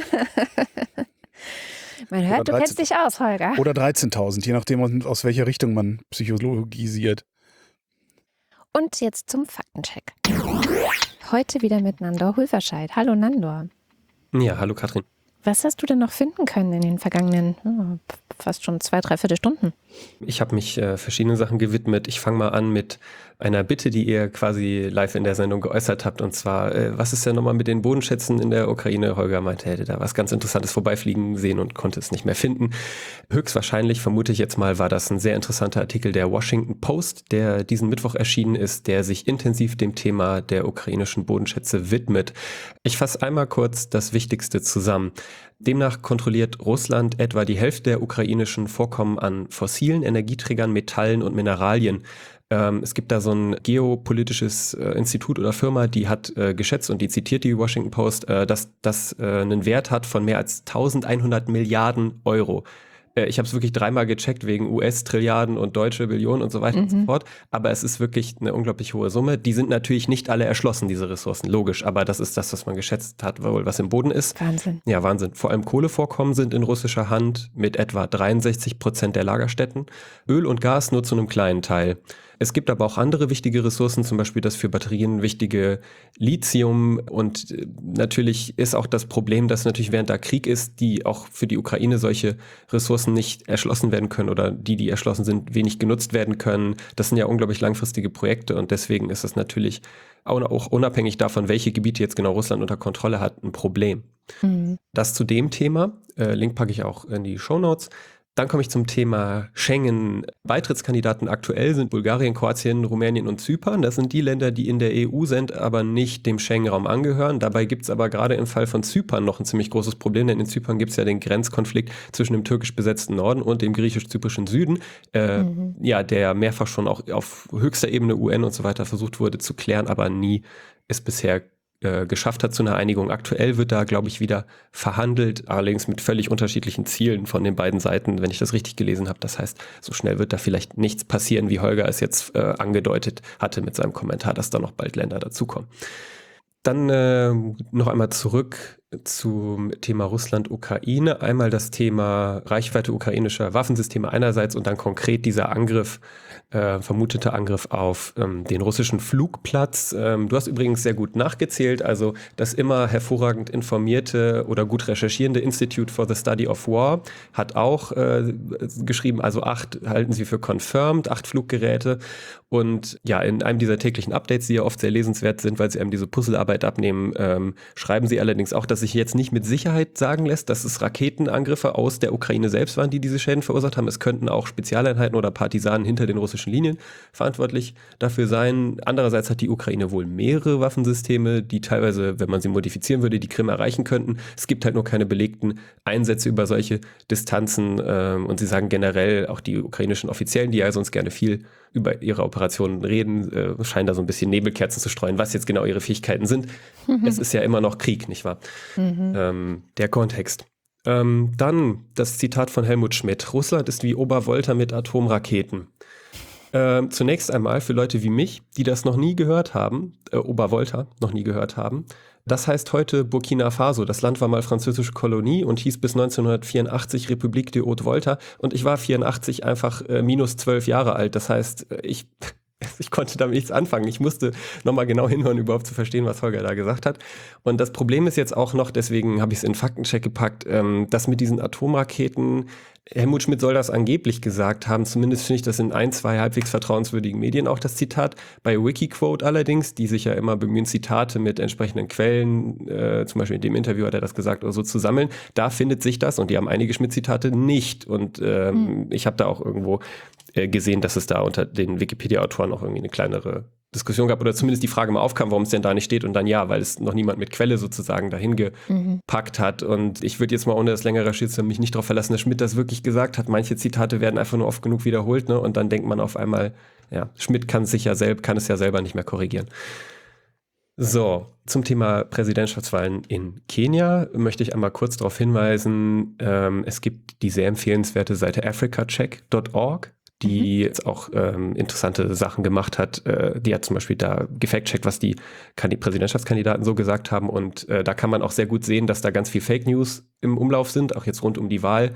Man hört, du kennst dich aus, Holger. Oder 13.000, je nachdem, aus welcher Richtung man psychologisiert. Und jetzt zum Faktencheck. Heute wieder mit Nandor Hulverscheid. Hallo Nandor. Ja, hallo Katrin. Was hast du denn noch finden können in den vergangenen fast schon 2-3 Stunden? Ich habe mich verschiedenen Sachen gewidmet. Ich fange mal an mit einer Bitte, die ihr quasi live in der Sendung geäußert habt. Und zwar, was ist denn nochmal mit den Bodenschätzen in der Ukraine? Holger meinte, er hätte da was ganz Interessantes vorbeifliegen sehen und konnte es nicht mehr finden. Höchstwahrscheinlich, vermute ich jetzt mal, war das ein sehr interessanter Artikel der Washington Post, der diesen Mittwoch erschienen ist, der sich intensiv dem Thema der ukrainischen Bodenschätze widmet. Ich fasse einmal kurz das Wichtigste zusammen. Demnach kontrolliert Russland etwa die Hälfte der ukrainischen Vorkommen an fossilen Energieträgern, Metallen und Mineralien. Es gibt da so ein geopolitisches Institut oder Firma, die hat geschätzt, und die zitiert die Washington Post, dass das einen Wert hat von mehr als 1100 Milliarden Euro. Ich habe es wirklich 3-mal gecheckt wegen US-Trilliarden und deutsche Billionen und so weiter und so fort. Aber es ist wirklich eine unglaublich hohe Summe. Die sind natürlich nicht alle erschlossen, diese Ressourcen, logisch. Aber das ist das, was man geschätzt hat, wohl was im Boden ist. Wahnsinn. Ja, Wahnsinn. Vor allem Kohlevorkommen sind in russischer Hand mit etwa 63% der Lagerstätten. Öl und Gas nur zu einem kleinen Teil. Es gibt aber auch andere wichtige Ressourcen, zum Beispiel das für Batterien wichtige Lithium. Und natürlich ist auch das Problem, dass natürlich während da Krieg ist, die auch für die Ukraine solche Ressourcen nicht erschlossen werden können oder die erschlossen sind, wenig genutzt werden können. Das sind ja unglaublich langfristige Projekte und deswegen ist es natürlich auch unabhängig davon, welche Gebiete jetzt genau Russland unter Kontrolle hat, ein Problem. Das zu dem Thema. Link packe ich auch in die Shownotes. Dann komme ich zum Thema Schengen. Beitrittskandidaten aktuell sind Bulgarien, Kroatien, Rumänien und Zypern. Das sind die Länder, die in der EU sind, aber nicht dem Schengen-Raum angehören. Dabei gibt es aber gerade im Fall von Zypern noch ein ziemlich großes Problem, denn in Zypern gibt es ja den Grenzkonflikt zwischen dem türkisch besetzten Norden und dem griechisch-zyprischen Süden, ja, der mehrfach schon auch auf höchster Ebene UN und so weiter versucht wurde zu klären, aber nie ist bisher geschafft hat zu einer Einigung. Aktuell wird da, glaube ich, wieder verhandelt, allerdings mit völlig unterschiedlichen Zielen von den beiden Seiten, wenn ich das richtig gelesen habe. Das heißt, so schnell wird da vielleicht nichts passieren, wie Holger es jetzt angedeutet hatte mit seinem Kommentar, dass da noch bald Länder dazukommen. Dann noch einmal zurück zum Thema Russland-Ukraine. Einmal das Thema Reichweite ukrainischer Waffensysteme einerseits und dann konkret dieser Angriff, vermutete Angriff auf den russischen Flugplatz. Du hast übrigens sehr gut nachgezählt, also das immer hervorragend informierte oder gut recherchierende Institute for the Study of War hat auch geschrieben, also 8 halten sie für confirmed, 8 Fluggeräte. Und ja, in einem dieser täglichen Updates, die ja oft sehr lesenswert sind, weil sie einem diese Puzzlearbeit abnehmen, schreiben sie allerdings auch, dass sich jetzt nicht mit Sicherheit sagen lässt, dass es Raketenangriffe aus der Ukraine selbst waren, die diese Schäden verursacht haben. Es könnten auch Spezialeinheiten oder Partisanen hinter den russischen Linien verantwortlich dafür sein. Andererseits hat die Ukraine wohl mehrere Waffensysteme, die teilweise, wenn man sie modifizieren würde, die Krim erreichen könnten. Es gibt halt nur keine belegten Einsätze über solche Distanzen. Und sie sagen generell, auch die ukrainischen Offiziellen, die ja sonst gerne viel über ihre Operationen reden, scheinen da so ein bisschen Nebelkerzen zu streuen, was jetzt genau ihre Fähigkeiten sind. Es ist ja immer noch Krieg, nicht wahr? Der Kontext. Dann das Zitat von Helmut Schmidt. Russland ist wie Obervolta mit Atomraketen. Zunächst einmal für Leute wie mich, die das noch nie gehört haben, Obervolta noch nie gehört haben. Das heißt heute Burkina Faso. Das Land war mal französische Kolonie und hieß bis 1984 Republique de Haute-Volta. Und ich war 84 einfach minus 12 Jahre alt. Das heißt, ich konnte damit nichts anfangen. Ich musste nochmal genau hinhören, überhaupt zu verstehen, was Holger da gesagt hat. Und das Problem ist jetzt auch noch, deswegen habe ich es in Faktencheck gepackt, dass mit diesen Atomraketen, Helmut Schmidt soll das angeblich gesagt haben, zumindest finde ich das in 1, 2 halbwegs vertrauenswürdigen Medien auch das Zitat. Bei Wikiquote allerdings, die sich ja immer bemühen, Zitate mit entsprechenden Quellen, zum Beispiel in dem Interview hat er das gesagt oder so, zu sammeln, da findet sich das, und die haben einige Schmidt-Zitate nicht. Und ich habe da auch irgendwo gesehen, dass es da unter den Wikipedia-Autoren auch irgendwie eine kleinere Diskussion gab oder zumindest die Frage mal aufkam, warum es denn da nicht steht, und dann ja, weil es noch niemand mit Quelle sozusagen dahin gepackt hat. Und ich würde jetzt mal, ohne das länger recherchiert zu haben, mich nicht darauf verlassen, dass Schmidt das wirklich gesagt hat. Manche Zitate werden einfach nur oft genug wiederholt, ne? Und dann denkt man auf einmal, ja, Schmidt kann es ja selber nicht mehr korrigieren. So, zum Thema Präsidentschaftswahlen in Kenia möchte ich einmal kurz darauf hinweisen, es gibt die sehr empfehlenswerte Seite africacheck.org, die jetzt auch interessante Sachen gemacht hat. Die hat zum Beispiel da gefact-checkt, was die Präsidentschaftskandidaten so gesagt haben. Und da kann man auch sehr gut sehen, dass da ganz viel Fake News im Umlauf sind, auch jetzt rund um die Wahl.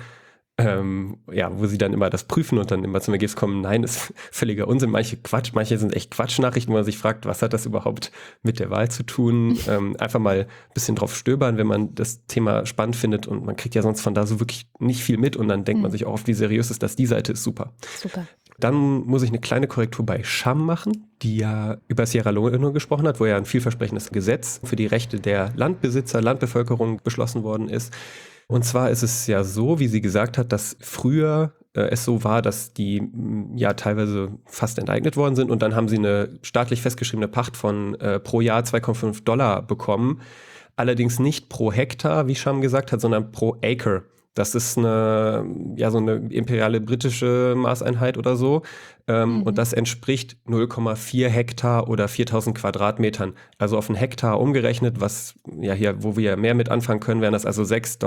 Wo sie dann immer das prüfen und dann immer zum Ergebnis kommen, nein, ist völliger Unsinn, manche sind echt Quatschnachrichten, wo man sich fragt, was hat das überhaupt mit der Wahl zu tun? Einfach mal ein bisschen drauf stöbern, wenn man das Thema spannend findet, und man kriegt ja sonst von da so wirklich nicht viel mit, und dann denkt man sich auch oft, wie seriös ist das, die Seite ist super. Super. Dann muss ich eine kleine Korrektur bei Sham machen, die ja über Sierra Leone gesprochen hat, wo ja ein vielversprechendes Gesetz für die Rechte der Landbesitzer, Landbevölkerung beschlossen worden ist. Und zwar ist es ja so, wie sie gesagt hat, dass früher es so war, dass die ja teilweise fast enteignet worden sind, und dann haben sie eine staatlich festgeschriebene Pacht von pro Jahr $2,5 bekommen. Allerdings nicht pro Hektar, wie Sham gesagt hat, sondern pro Acre. Das ist so eine imperiale britische Maßeinheit oder so. Und das entspricht 0,4 Hektar oder 4000 Quadratmetern. Also auf einen Hektar umgerechnet, was ja hier, wo wir mehr mit anfangen können, wären das also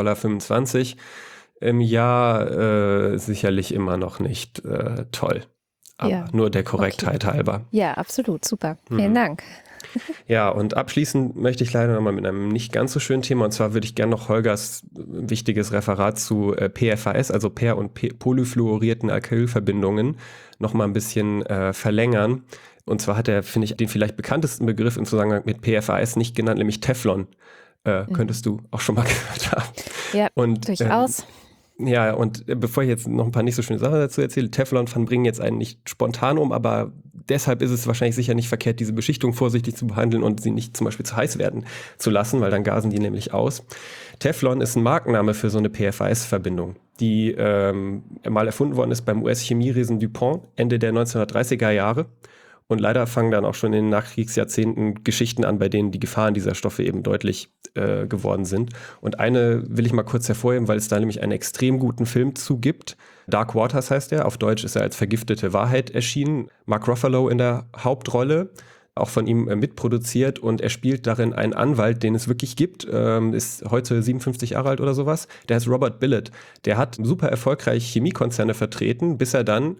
$6,25 im Jahr. Sicherlich immer noch nicht toll. Aber Ja, nur der Korrektheit halber. Ja, absolut. Super. Vielen Dank. Ja, und abschließend möchte ich leider nochmal mit einem nicht ganz so schönen Thema, und zwar würde ich gerne noch Holgers wichtiges Referat zu PFAS, also per- und polyfluorierten Alkylverbindungen, nochmal ein bisschen verlängern. Und zwar hat er, finde ich, den vielleicht bekanntesten Begriff im Zusammenhang mit PFAS nicht genannt, nämlich Teflon. Könntest du auch schon mal gehört haben. Ja, und, durchaus. Ja, und bevor ich jetzt noch ein paar nicht so schöne Sachen dazu erzähle, Teflon bringen jetzt einen nicht spontan um, aber deshalb ist es wahrscheinlich sicher nicht verkehrt, diese Beschichtung vorsichtig zu behandeln und sie nicht zum Beispiel zu heiß werden zu lassen, weil dann gasen die nämlich aus. Teflon ist ein Markenname für so eine PFAS-Verbindung, die mal erfunden worden ist beim US-Chemieriesen DuPont Ende der 1930er Jahre. Und leider fangen dann auch schon in den Nachkriegsjahrzehnten Geschichten an, bei denen die Gefahren dieser Stoffe eben deutlich geworden sind. Und eine will ich mal kurz hervorheben, weil es da nämlich einen extrem guten Film zu gibt. Dark Waters heißt er. Auf Deutsch ist er als Vergiftete Wahrheit erschienen. Mark Ruffalo in der Hauptrolle, auch von ihm mitproduziert. Und er spielt darin einen Anwalt, den es wirklich gibt. Ist heute 57 Jahre alt oder sowas. Der heißt Robert Billet. Der hat super erfolgreich Chemiekonzerne vertreten, bis er dann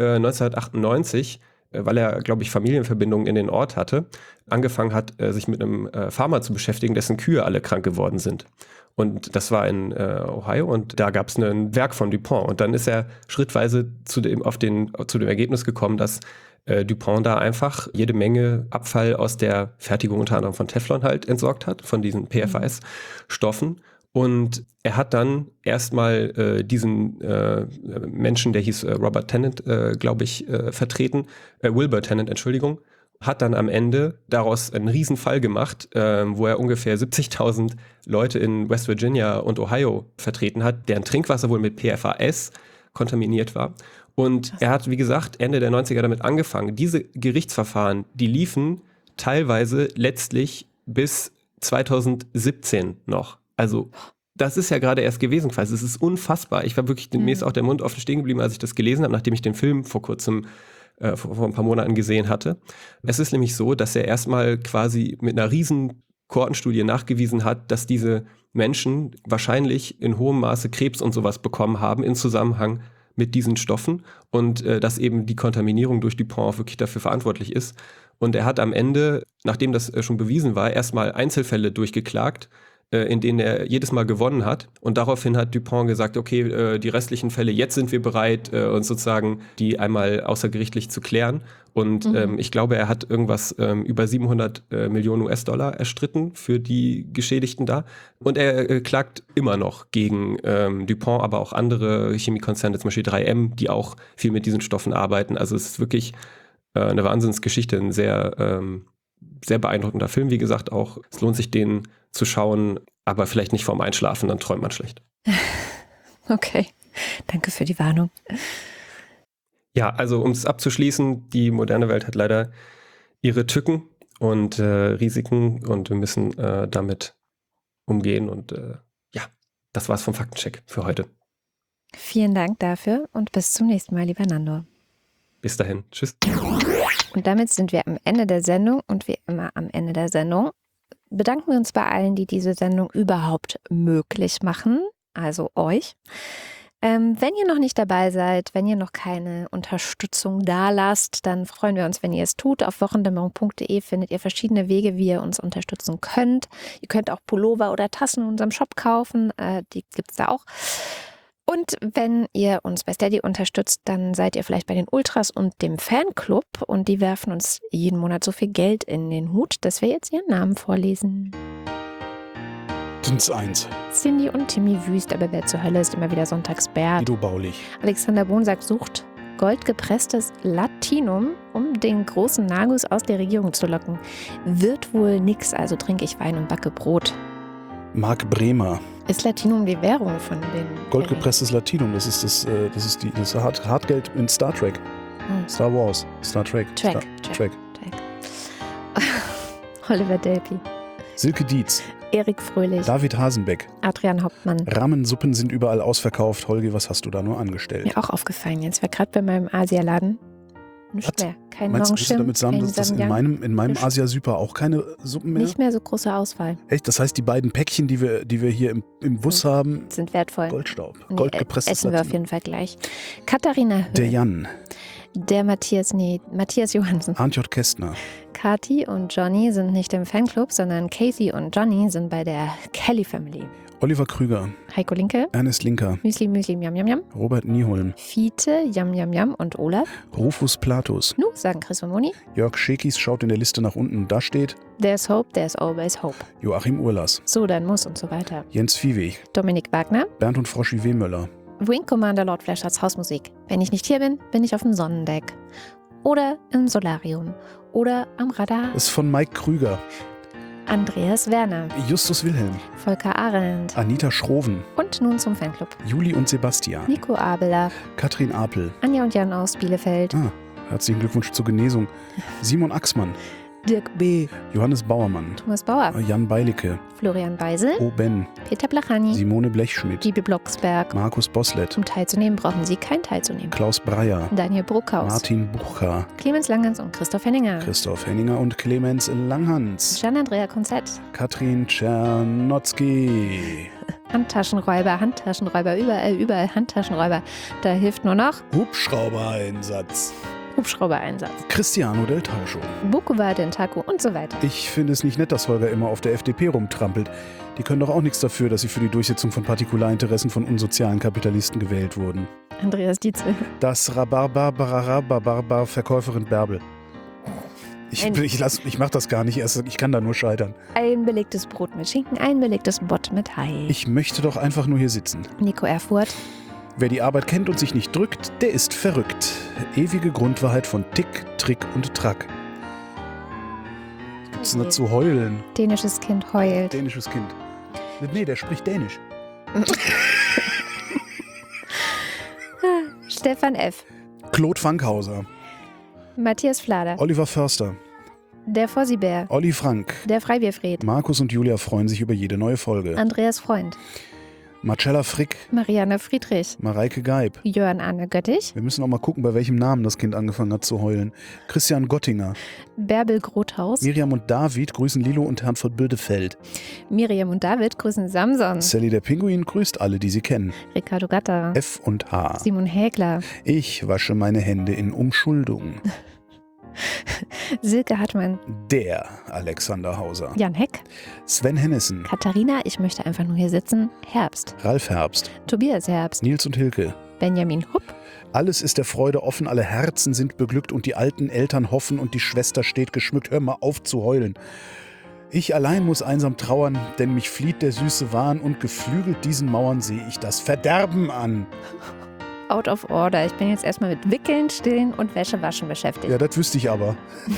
1998, weil er, glaube ich, Familienverbindungen in den Ort hatte, angefangen hat, sich mit einem Farmer zu beschäftigen, dessen Kühe alle krank geworden sind. Und das war in Ohio, und da gab es ein Werk von DuPont. Und dann ist er schrittweise zu dem Ergebnis gekommen, dass DuPont da einfach jede Menge Abfall aus der Fertigung unter anderem von Teflon halt entsorgt hat, von diesen PFAS-Stoffen. Und er hat dann erstmal diesen Menschen, der hieß Robert Tennant, glaube ich, vertreten, Wilbur Tennant, Entschuldigung, hat dann am Ende daraus einen Riesenfall gemacht, wo er ungefähr 70.000 Leute in West Virginia und Ohio vertreten hat, deren Trinkwasser wohl mit PFAS kontaminiert war. Und er hat, wie gesagt, Ende der 90er damit angefangen. Diese Gerichtsverfahren, die liefen teilweise letztlich bis 2017 noch. Also das ist ja gerade erst gewesen quasi. Es ist unfassbar. Ich war wirklich, mir ist auch der Mund offen stehen geblieben, als ich das gelesen habe, nachdem ich den Film vor kurzem, vor ein paar Monaten gesehen hatte. Es ist nämlich so, dass er erstmal quasi mit einer riesen Kohortenstudie nachgewiesen hat, dass diese Menschen wahrscheinlich in hohem Maße Krebs und sowas bekommen haben in Zusammenhang mit diesen Stoffen, und dass eben die Kontaminierung durch DuPont wirklich dafür verantwortlich ist. Und er hat am Ende, nachdem das schon bewiesen war, erstmal Einzelfälle durchgeklagt, in denen er jedes Mal gewonnen hat. Und daraufhin hat DuPont gesagt, okay, die restlichen Fälle, jetzt sind wir bereit, uns sozusagen die einmal außergerichtlich zu klären. Und ich glaube, er hat irgendwas über 700 Millionen US-Dollar erstritten für die Geschädigten da. Und er klagt immer noch gegen DuPont, aber auch andere Chemiekonzerne, zum Beispiel 3M, die auch viel mit diesen Stoffen arbeiten. Also es ist wirklich eine Wahnsinnsgeschichte, ein sehr, sehr beeindruckender Film, wie gesagt auch. Es lohnt sich, den zu schauen, aber vielleicht nicht vorm Einschlafen, dann träumt man schlecht. Okay, danke für die Warnung. Ja, also um es abzuschließen, die moderne Welt hat leider ihre Tücken und Risiken, und wir müssen damit umgehen. Und ja, das war's vom Faktencheck für heute. Vielen Dank dafür und bis zum nächsten Mal, lieber Nandor. Bis dahin. Tschüss. Und damit sind wir am Ende der Sendung und wie immer am Ende der Sendung bedanken wir uns bei allen, die diese Sendung überhaupt möglich machen, also euch. Wenn ihr noch nicht dabei seid, wenn ihr noch keine Unterstützung dalasst, dann freuen wir uns, wenn ihr es tut. Auf wochendämmerung.de findet ihr verschiedene Wege, wie ihr uns unterstützen könnt. Ihr könnt auch Pullover oder Tassen in unserem Shop kaufen, die gibt es da auch. Und wenn ihr uns bei Steady unterstützt, dann seid ihr vielleicht bei den Ultras und dem Fanclub und die werfen uns jeden Monat so viel Geld in den Hut, dass wir jetzt ihren Namen vorlesen. Sind's 1. Cindy und Timmy Wüst, aber wer zur Hölle ist immer wieder Sonntagsbär. Guido Baulich. Alexander Bonsack sucht goldgepresstes Latinum, um den großen Nagus aus der Regierung zu locken. Wird wohl nix, also trinke ich Wein und backe Brot. Marc Bremer. Ist Latinum die Währung von den... Goldgepresstes Latinum, das ist das Hartgeld in Star Trek. Star Wars, Star Trek. Trek. Oliver Delpy. Silke Dietz. Erik Fröhlich. David Hasenbeck. Adrian Hauptmann. Rahmensuppen sind überall ausverkauft. Holgi, was hast du da nur angestellt? Mir auch aufgefallen. Jetzt war gerade bei meinem Asialaden nicht mehr. Kein Meinst du, willst du Longchin, damit sagen, dass das in meinem Asia-Super auch keine Suppen mehr? Nicht mehr so große Auswahl. Echt? Das heißt, die beiden Päckchen, die wir hier im Bus haben, sind wertvoll. Goldstaub. Nee, Goldgepresstes essen wir auf jeden Fall gleich. Katharina Höhl. Der Jan. Der Matthias Johansen. Arndt J. Kästner. Kathi und Johnny sind nicht im Fanclub, sondern Casey und Johnny sind bei der Kelly Family. Oliver Krüger. Heiko Linke. Ernest Linker. Müsli, Miam, Miam, Miam. Robert Nieholm. Fiete, Yam und Olaf. Rufus Platus. Nu, sagen Chris und Moni. Jörg Schekis schaut in der Liste nach unten. Da steht There's hope, there's always hope. Joachim Urlas. So, dann muss und so weiter. Jens Viehweg. Dominik Wagner. Bernd und Froschi Wehmöller. Wing Commander Lord Flashards Hausmusik. Wenn ich nicht hier bin, bin ich auf dem Sonnendeck. Oder im Solarium. Oder am Radar. Das ist von Mike Krüger. Andreas Werner. Justus Wilhelm. Volker Arendt. Anita Schroven. Und nun zum Fanclub. Juli und Sebastian. Nico Abeler. Katrin Apel. Anja und Jan aus Bielefeld. Herzlichen Glückwunsch zur Genesung. Simon Axmann. Dirk B. Johannes Bauermann. Thomas Bauer. Jan Beilicke. Florian Beisel. O. Ben. Peter Blachani. Simone Blechschmidt. Liebe Blocksberg. Markus Boslett. Um teilzunehmen, brauchen Sie kein teilzunehmen. Klaus Breyer. Daniel Bruckhaus. Martin Bucher. Clemens Langhans und Christoph Henninger. Christoph Henninger und Clemens Langhans. Gian-Andrea Konzett. Katrin Czernotzki. Handtaschenräuber, überall Handtaschenräuber. Da hilft nur noch Hubschrauber-Einsatz. Hubschrauber-Einsatz. Cristiano del Tauscho. Bukowa, Dentaku und so weiter. Ich finde es nicht nett, dass Holger immer auf der FDP rumtrampelt. Die können doch auch nichts dafür, dass sie für die Durchsetzung von Partikularinteressen von unsozialen Kapitalisten gewählt wurden. Andreas Dietzel. Das Rhabarber Verkäuferin Bärbel. Ich mach das gar nicht erst, ich kann da nur scheitern. Ein belegtes Brot mit Schinken, ein belegtes Bott mit Hai. Ich möchte doch einfach nur hier sitzen. Nico Erfurt. Wer die Arbeit kennt und sich nicht drückt, der ist verrückt. Ewige Grundwahrheit von Tick, Trick und Track. Was gibt's denn da zu heulen? Dänisches Kind heult. Dänisches Kind. Nee, der spricht Dänisch. Stefan F. Claude Fankhauser. Matthias Flader. Oliver Förster. Der Fossibär. Olli Frank. Der Freibierfried. Markus und Julia freuen sich über jede neue Folge. Andreas Freund. Marcella Frick. Marianne Friedrich. Mareike Geib. Jörn Anne Göttich. Wir müssen auch mal gucken, bei welchem Namen das Kind angefangen hat zu heulen. Christian Gottinger. Bärbel Grothaus. Miriam und David grüßen Lilo und Herrn Bildefeld. Miriam und David grüßen Samson. Sally der Pinguin grüßt alle, die sie kennen. Ricardo Gatter. F und H. Simon Hägler. Ich wasche meine Hände in Umschuldung. Silke Hartmann. Der Alexander Hauser. Jan Heck. Sven Hennissen. Katharina, ich möchte einfach nur hier sitzen. Herbst. Ralf Herbst. Tobias Herbst. Nils und Hilke. Benjamin Hupp. Alles ist der Freude offen, alle Herzen sind beglückt und die alten Eltern hoffen und die Schwester steht geschmückt. Hör mal auf zu heulen. Ich allein muss einsam trauern, denn mich flieht der süße Wahn und geflügelt diesen Mauern sehe ich das Verderben an. Out of order. Ich bin jetzt erstmal mit Wickeln, Stillen und Wäschewaschen beschäftigt. Ja, das wüsste ich aber.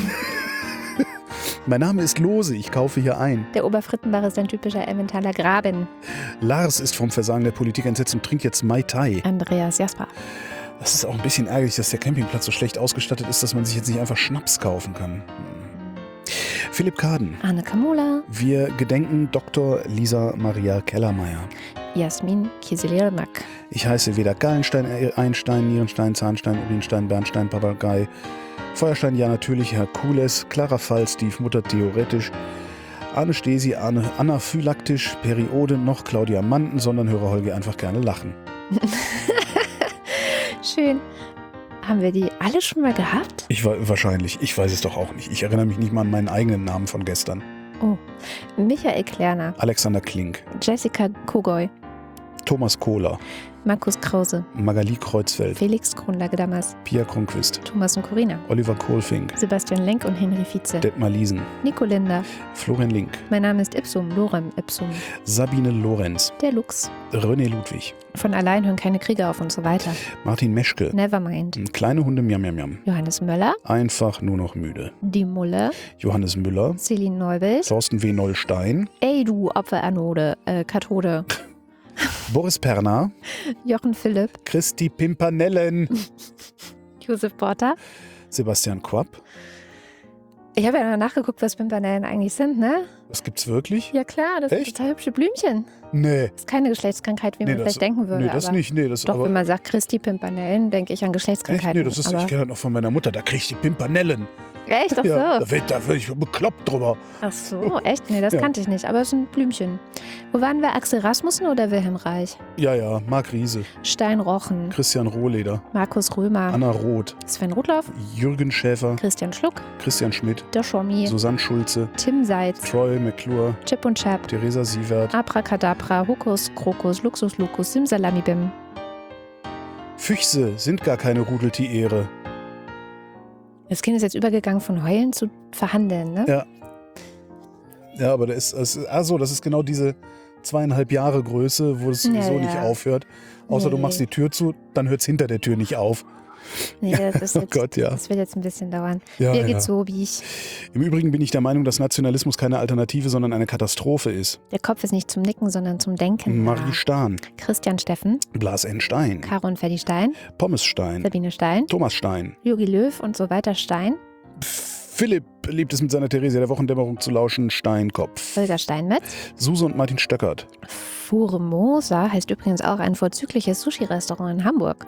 Mein Name ist Lose, ich kaufe hier ein. Der Oberfrittenbach ist ein typischer Emmentaler Graben. Lars ist vom Versagen der Politik entsetzt und trinkt jetzt Mai Tai. Andreas Jasper. Das ist auch ein bisschen ärgerlich, dass der Campingplatz so schlecht ausgestattet ist, dass man sich jetzt nicht einfach Schnaps kaufen kann. Philipp Kaden. Anne Kamula, Wir gedenken Dr. Lisa Maria Kellermeier. Jasmin Kieseliermak. Ich heiße Weder Gallenstein, Einstein, Nierenstein, Zahnstein, Urinstein, Bernstein, Papagei, Feuerstein, ja natürlich, Herkules, Clara Fall, Steve Mutter, theoretisch, Arne Stesi, anaphylaktisch, Periode, noch Claudia Manten, sondern höre Holger einfach gerne lachen. Schön. Haben wir die alle schon mal gehabt? Wahrscheinlich, ich weiß es doch auch nicht. Ich erinnere mich nicht mal an meinen eigenen Namen von gestern. Oh. Michael Klerner, Alexander Klink, Jessica Kogoy, Thomas Kohler, Markus Krause, Magali Kreuzfeld, Felix Kronlage-Dammers, Pia Kronquist, Thomas und Corina, Oliver Kohlfink, Sebastian Lenk und Henry Vize, Detmar Liesen, Nico Linder. Florian Link, Mein Name ist Ipsum, Lorem Ipsum, Sabine Lorenz, der Lux. René Ludwig, Von allein hören keine Kriege auf und so weiter. Martin Meschke, Nevermind. Kleine Hunde Miam Miam Miam, Johannes Möller, einfach nur noch müde, die Mulle, Johannes Müller, Celine Neubelt. Thorsten W. Nollstein, Ey du Opferanode, Kathode, Boris Perner, Jochen Philipp, Christi Pimpanellen, Josef Porter. Sebastian Quapp. Ich habe ja mal nachgeguckt, was Pimpernellen eigentlich sind, ne? Das gibt's wirklich? Ja klar, das Echt? sind total hübsche Blümchen. Nee. Das ist keine Geschlechtskrankheit, wie man vielleicht denken würde. Nee, das aber nicht. Nee, das Doch, aber, wenn man sagt Christi Pimpernellen, denke ich an echt? Geschlechtskrankheiten. Nee, das ist, ich aber kenne das noch von meiner Mutter, da krieg ich die Pimpanellen. echt? Ach so. Ja, da werd ich bekloppt drüber. Ach so, echt? Nee, das Ja. kannte ich nicht, aber es sind Blümchen. Wo waren wir? Axel Rasmussen oder Wilhelm Reich? Ja, Marc Riese, Stein Rochen, Christian Rohleder, Markus Römer, Anna Roth, Sven Rudloff, Jürgen Schäfer, Christian Schluck, Christian Schmidt, der Schommi, Susanne Schulze, Tim Seitz, Troy McClure, Chip und Chap, Theresa Sievert, Abracadabra, Hokus, Krokus, Luxus, Lukus, Simsalamibim. Füchse sind gar keine Rudeltiere. Das Kind ist jetzt übergegangen von Heulen zu Verhandeln, ne? Ja. Ja, aber das ist genau diese 2,5 Jahre Größe, wo es sowieso Ja, nicht ja. aufhört. Außer du Nee. machst die Tür zu, dann hört es hinter der Tür nicht auf. Nee, das ist Oh jetzt, Gott, ja. das wird jetzt ein bisschen dauern. Ja, Mir ja. geht's so, wie ich. Im Übrigen bin ich der Meinung, dass Nationalismus keine Alternative, sondern eine Katastrophe ist. Der Kopf ist nicht zum Nicken, sondern zum Denken. Marie da. Stahn, Christian Steffen, Blas N. Stein, Caro und Ferdi Stein, Pommes Stein, Sabine Stein, Thomas Stein. Jogi Löw und so weiter Stein, Philipp liebt es mit seiner Theresia der Wochendämmerung zu lauschen, Steinkopf. Holger Steinmetz. Suse und Martin Stöckert. Furemosa heißt übrigens auch ein vorzügliches Sushi-Restaurant in Hamburg.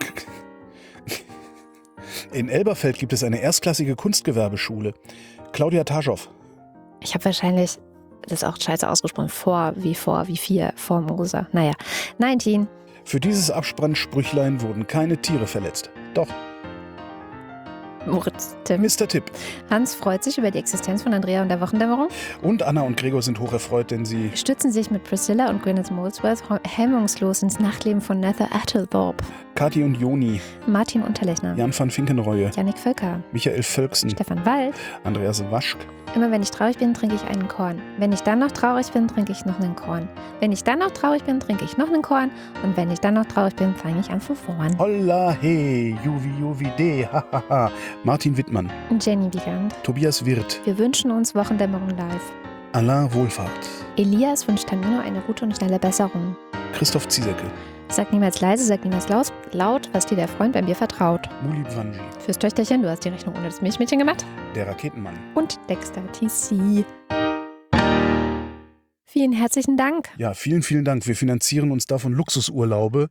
In Elberfeld gibt es eine erstklassige Kunstgewerbeschule. Claudia Taschow. Ich habe wahrscheinlich, das ist auch scheiße ausgesprochen, wie Formosa. Naja, 19. Für dieses Abspannsprüchlein wurden keine Tiere verletzt. Doch, Moritz Tim. Mr. Tipp. Hans freut sich über die Existenz von Andrea und der Wochendämmerung. Und Anna und Gregor sind hocherfreut, denn sie... Stützen sich mit Priscilla und Gwyneth Molesworth hemmungslos ins Nachtleben von Nether Attlethorpe. Kathi und Joni, Martin Unterlechner. Jan van Finkenreue, Jannik Völker. Michael Völksen, Stefan Wald. Andreas Waschk, Immer wenn ich traurig bin, trinke ich einen Korn. Wenn ich dann noch traurig bin, trinke ich noch einen Korn. Wenn ich dann noch traurig bin, trinke ich noch einen Korn. Und wenn ich dann noch traurig bin, fange ich an von vorn. Holla he, Juvi de, hahaha, Martin Wittmann, Jenny Wiegand. Tobias Wirth, Wir wünschen uns Wochendämmerung live. Alain Wohlfahrt, Elias wünscht Tamino eine gute und schnelle Besserung. Christoph Ziesecke, Sag niemals leise, sag niemals laut, was dir der Freund bei mir vertraut. Muli Bwanji, Fürs Töchterchen, du hast die Rechnung ohne das Milchmädchen gemacht. der Raketenmann. Und Dexter TC. Vielen herzlichen Dank. Ja, vielen, vielen Dank. Wir finanzieren uns davon Luxusurlaube,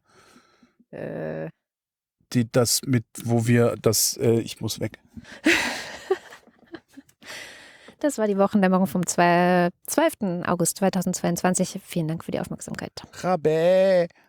ich muss weg. Das war die Wochendämmerung vom 12. August 2022. Vielen Dank für die Aufmerksamkeit. Rabä.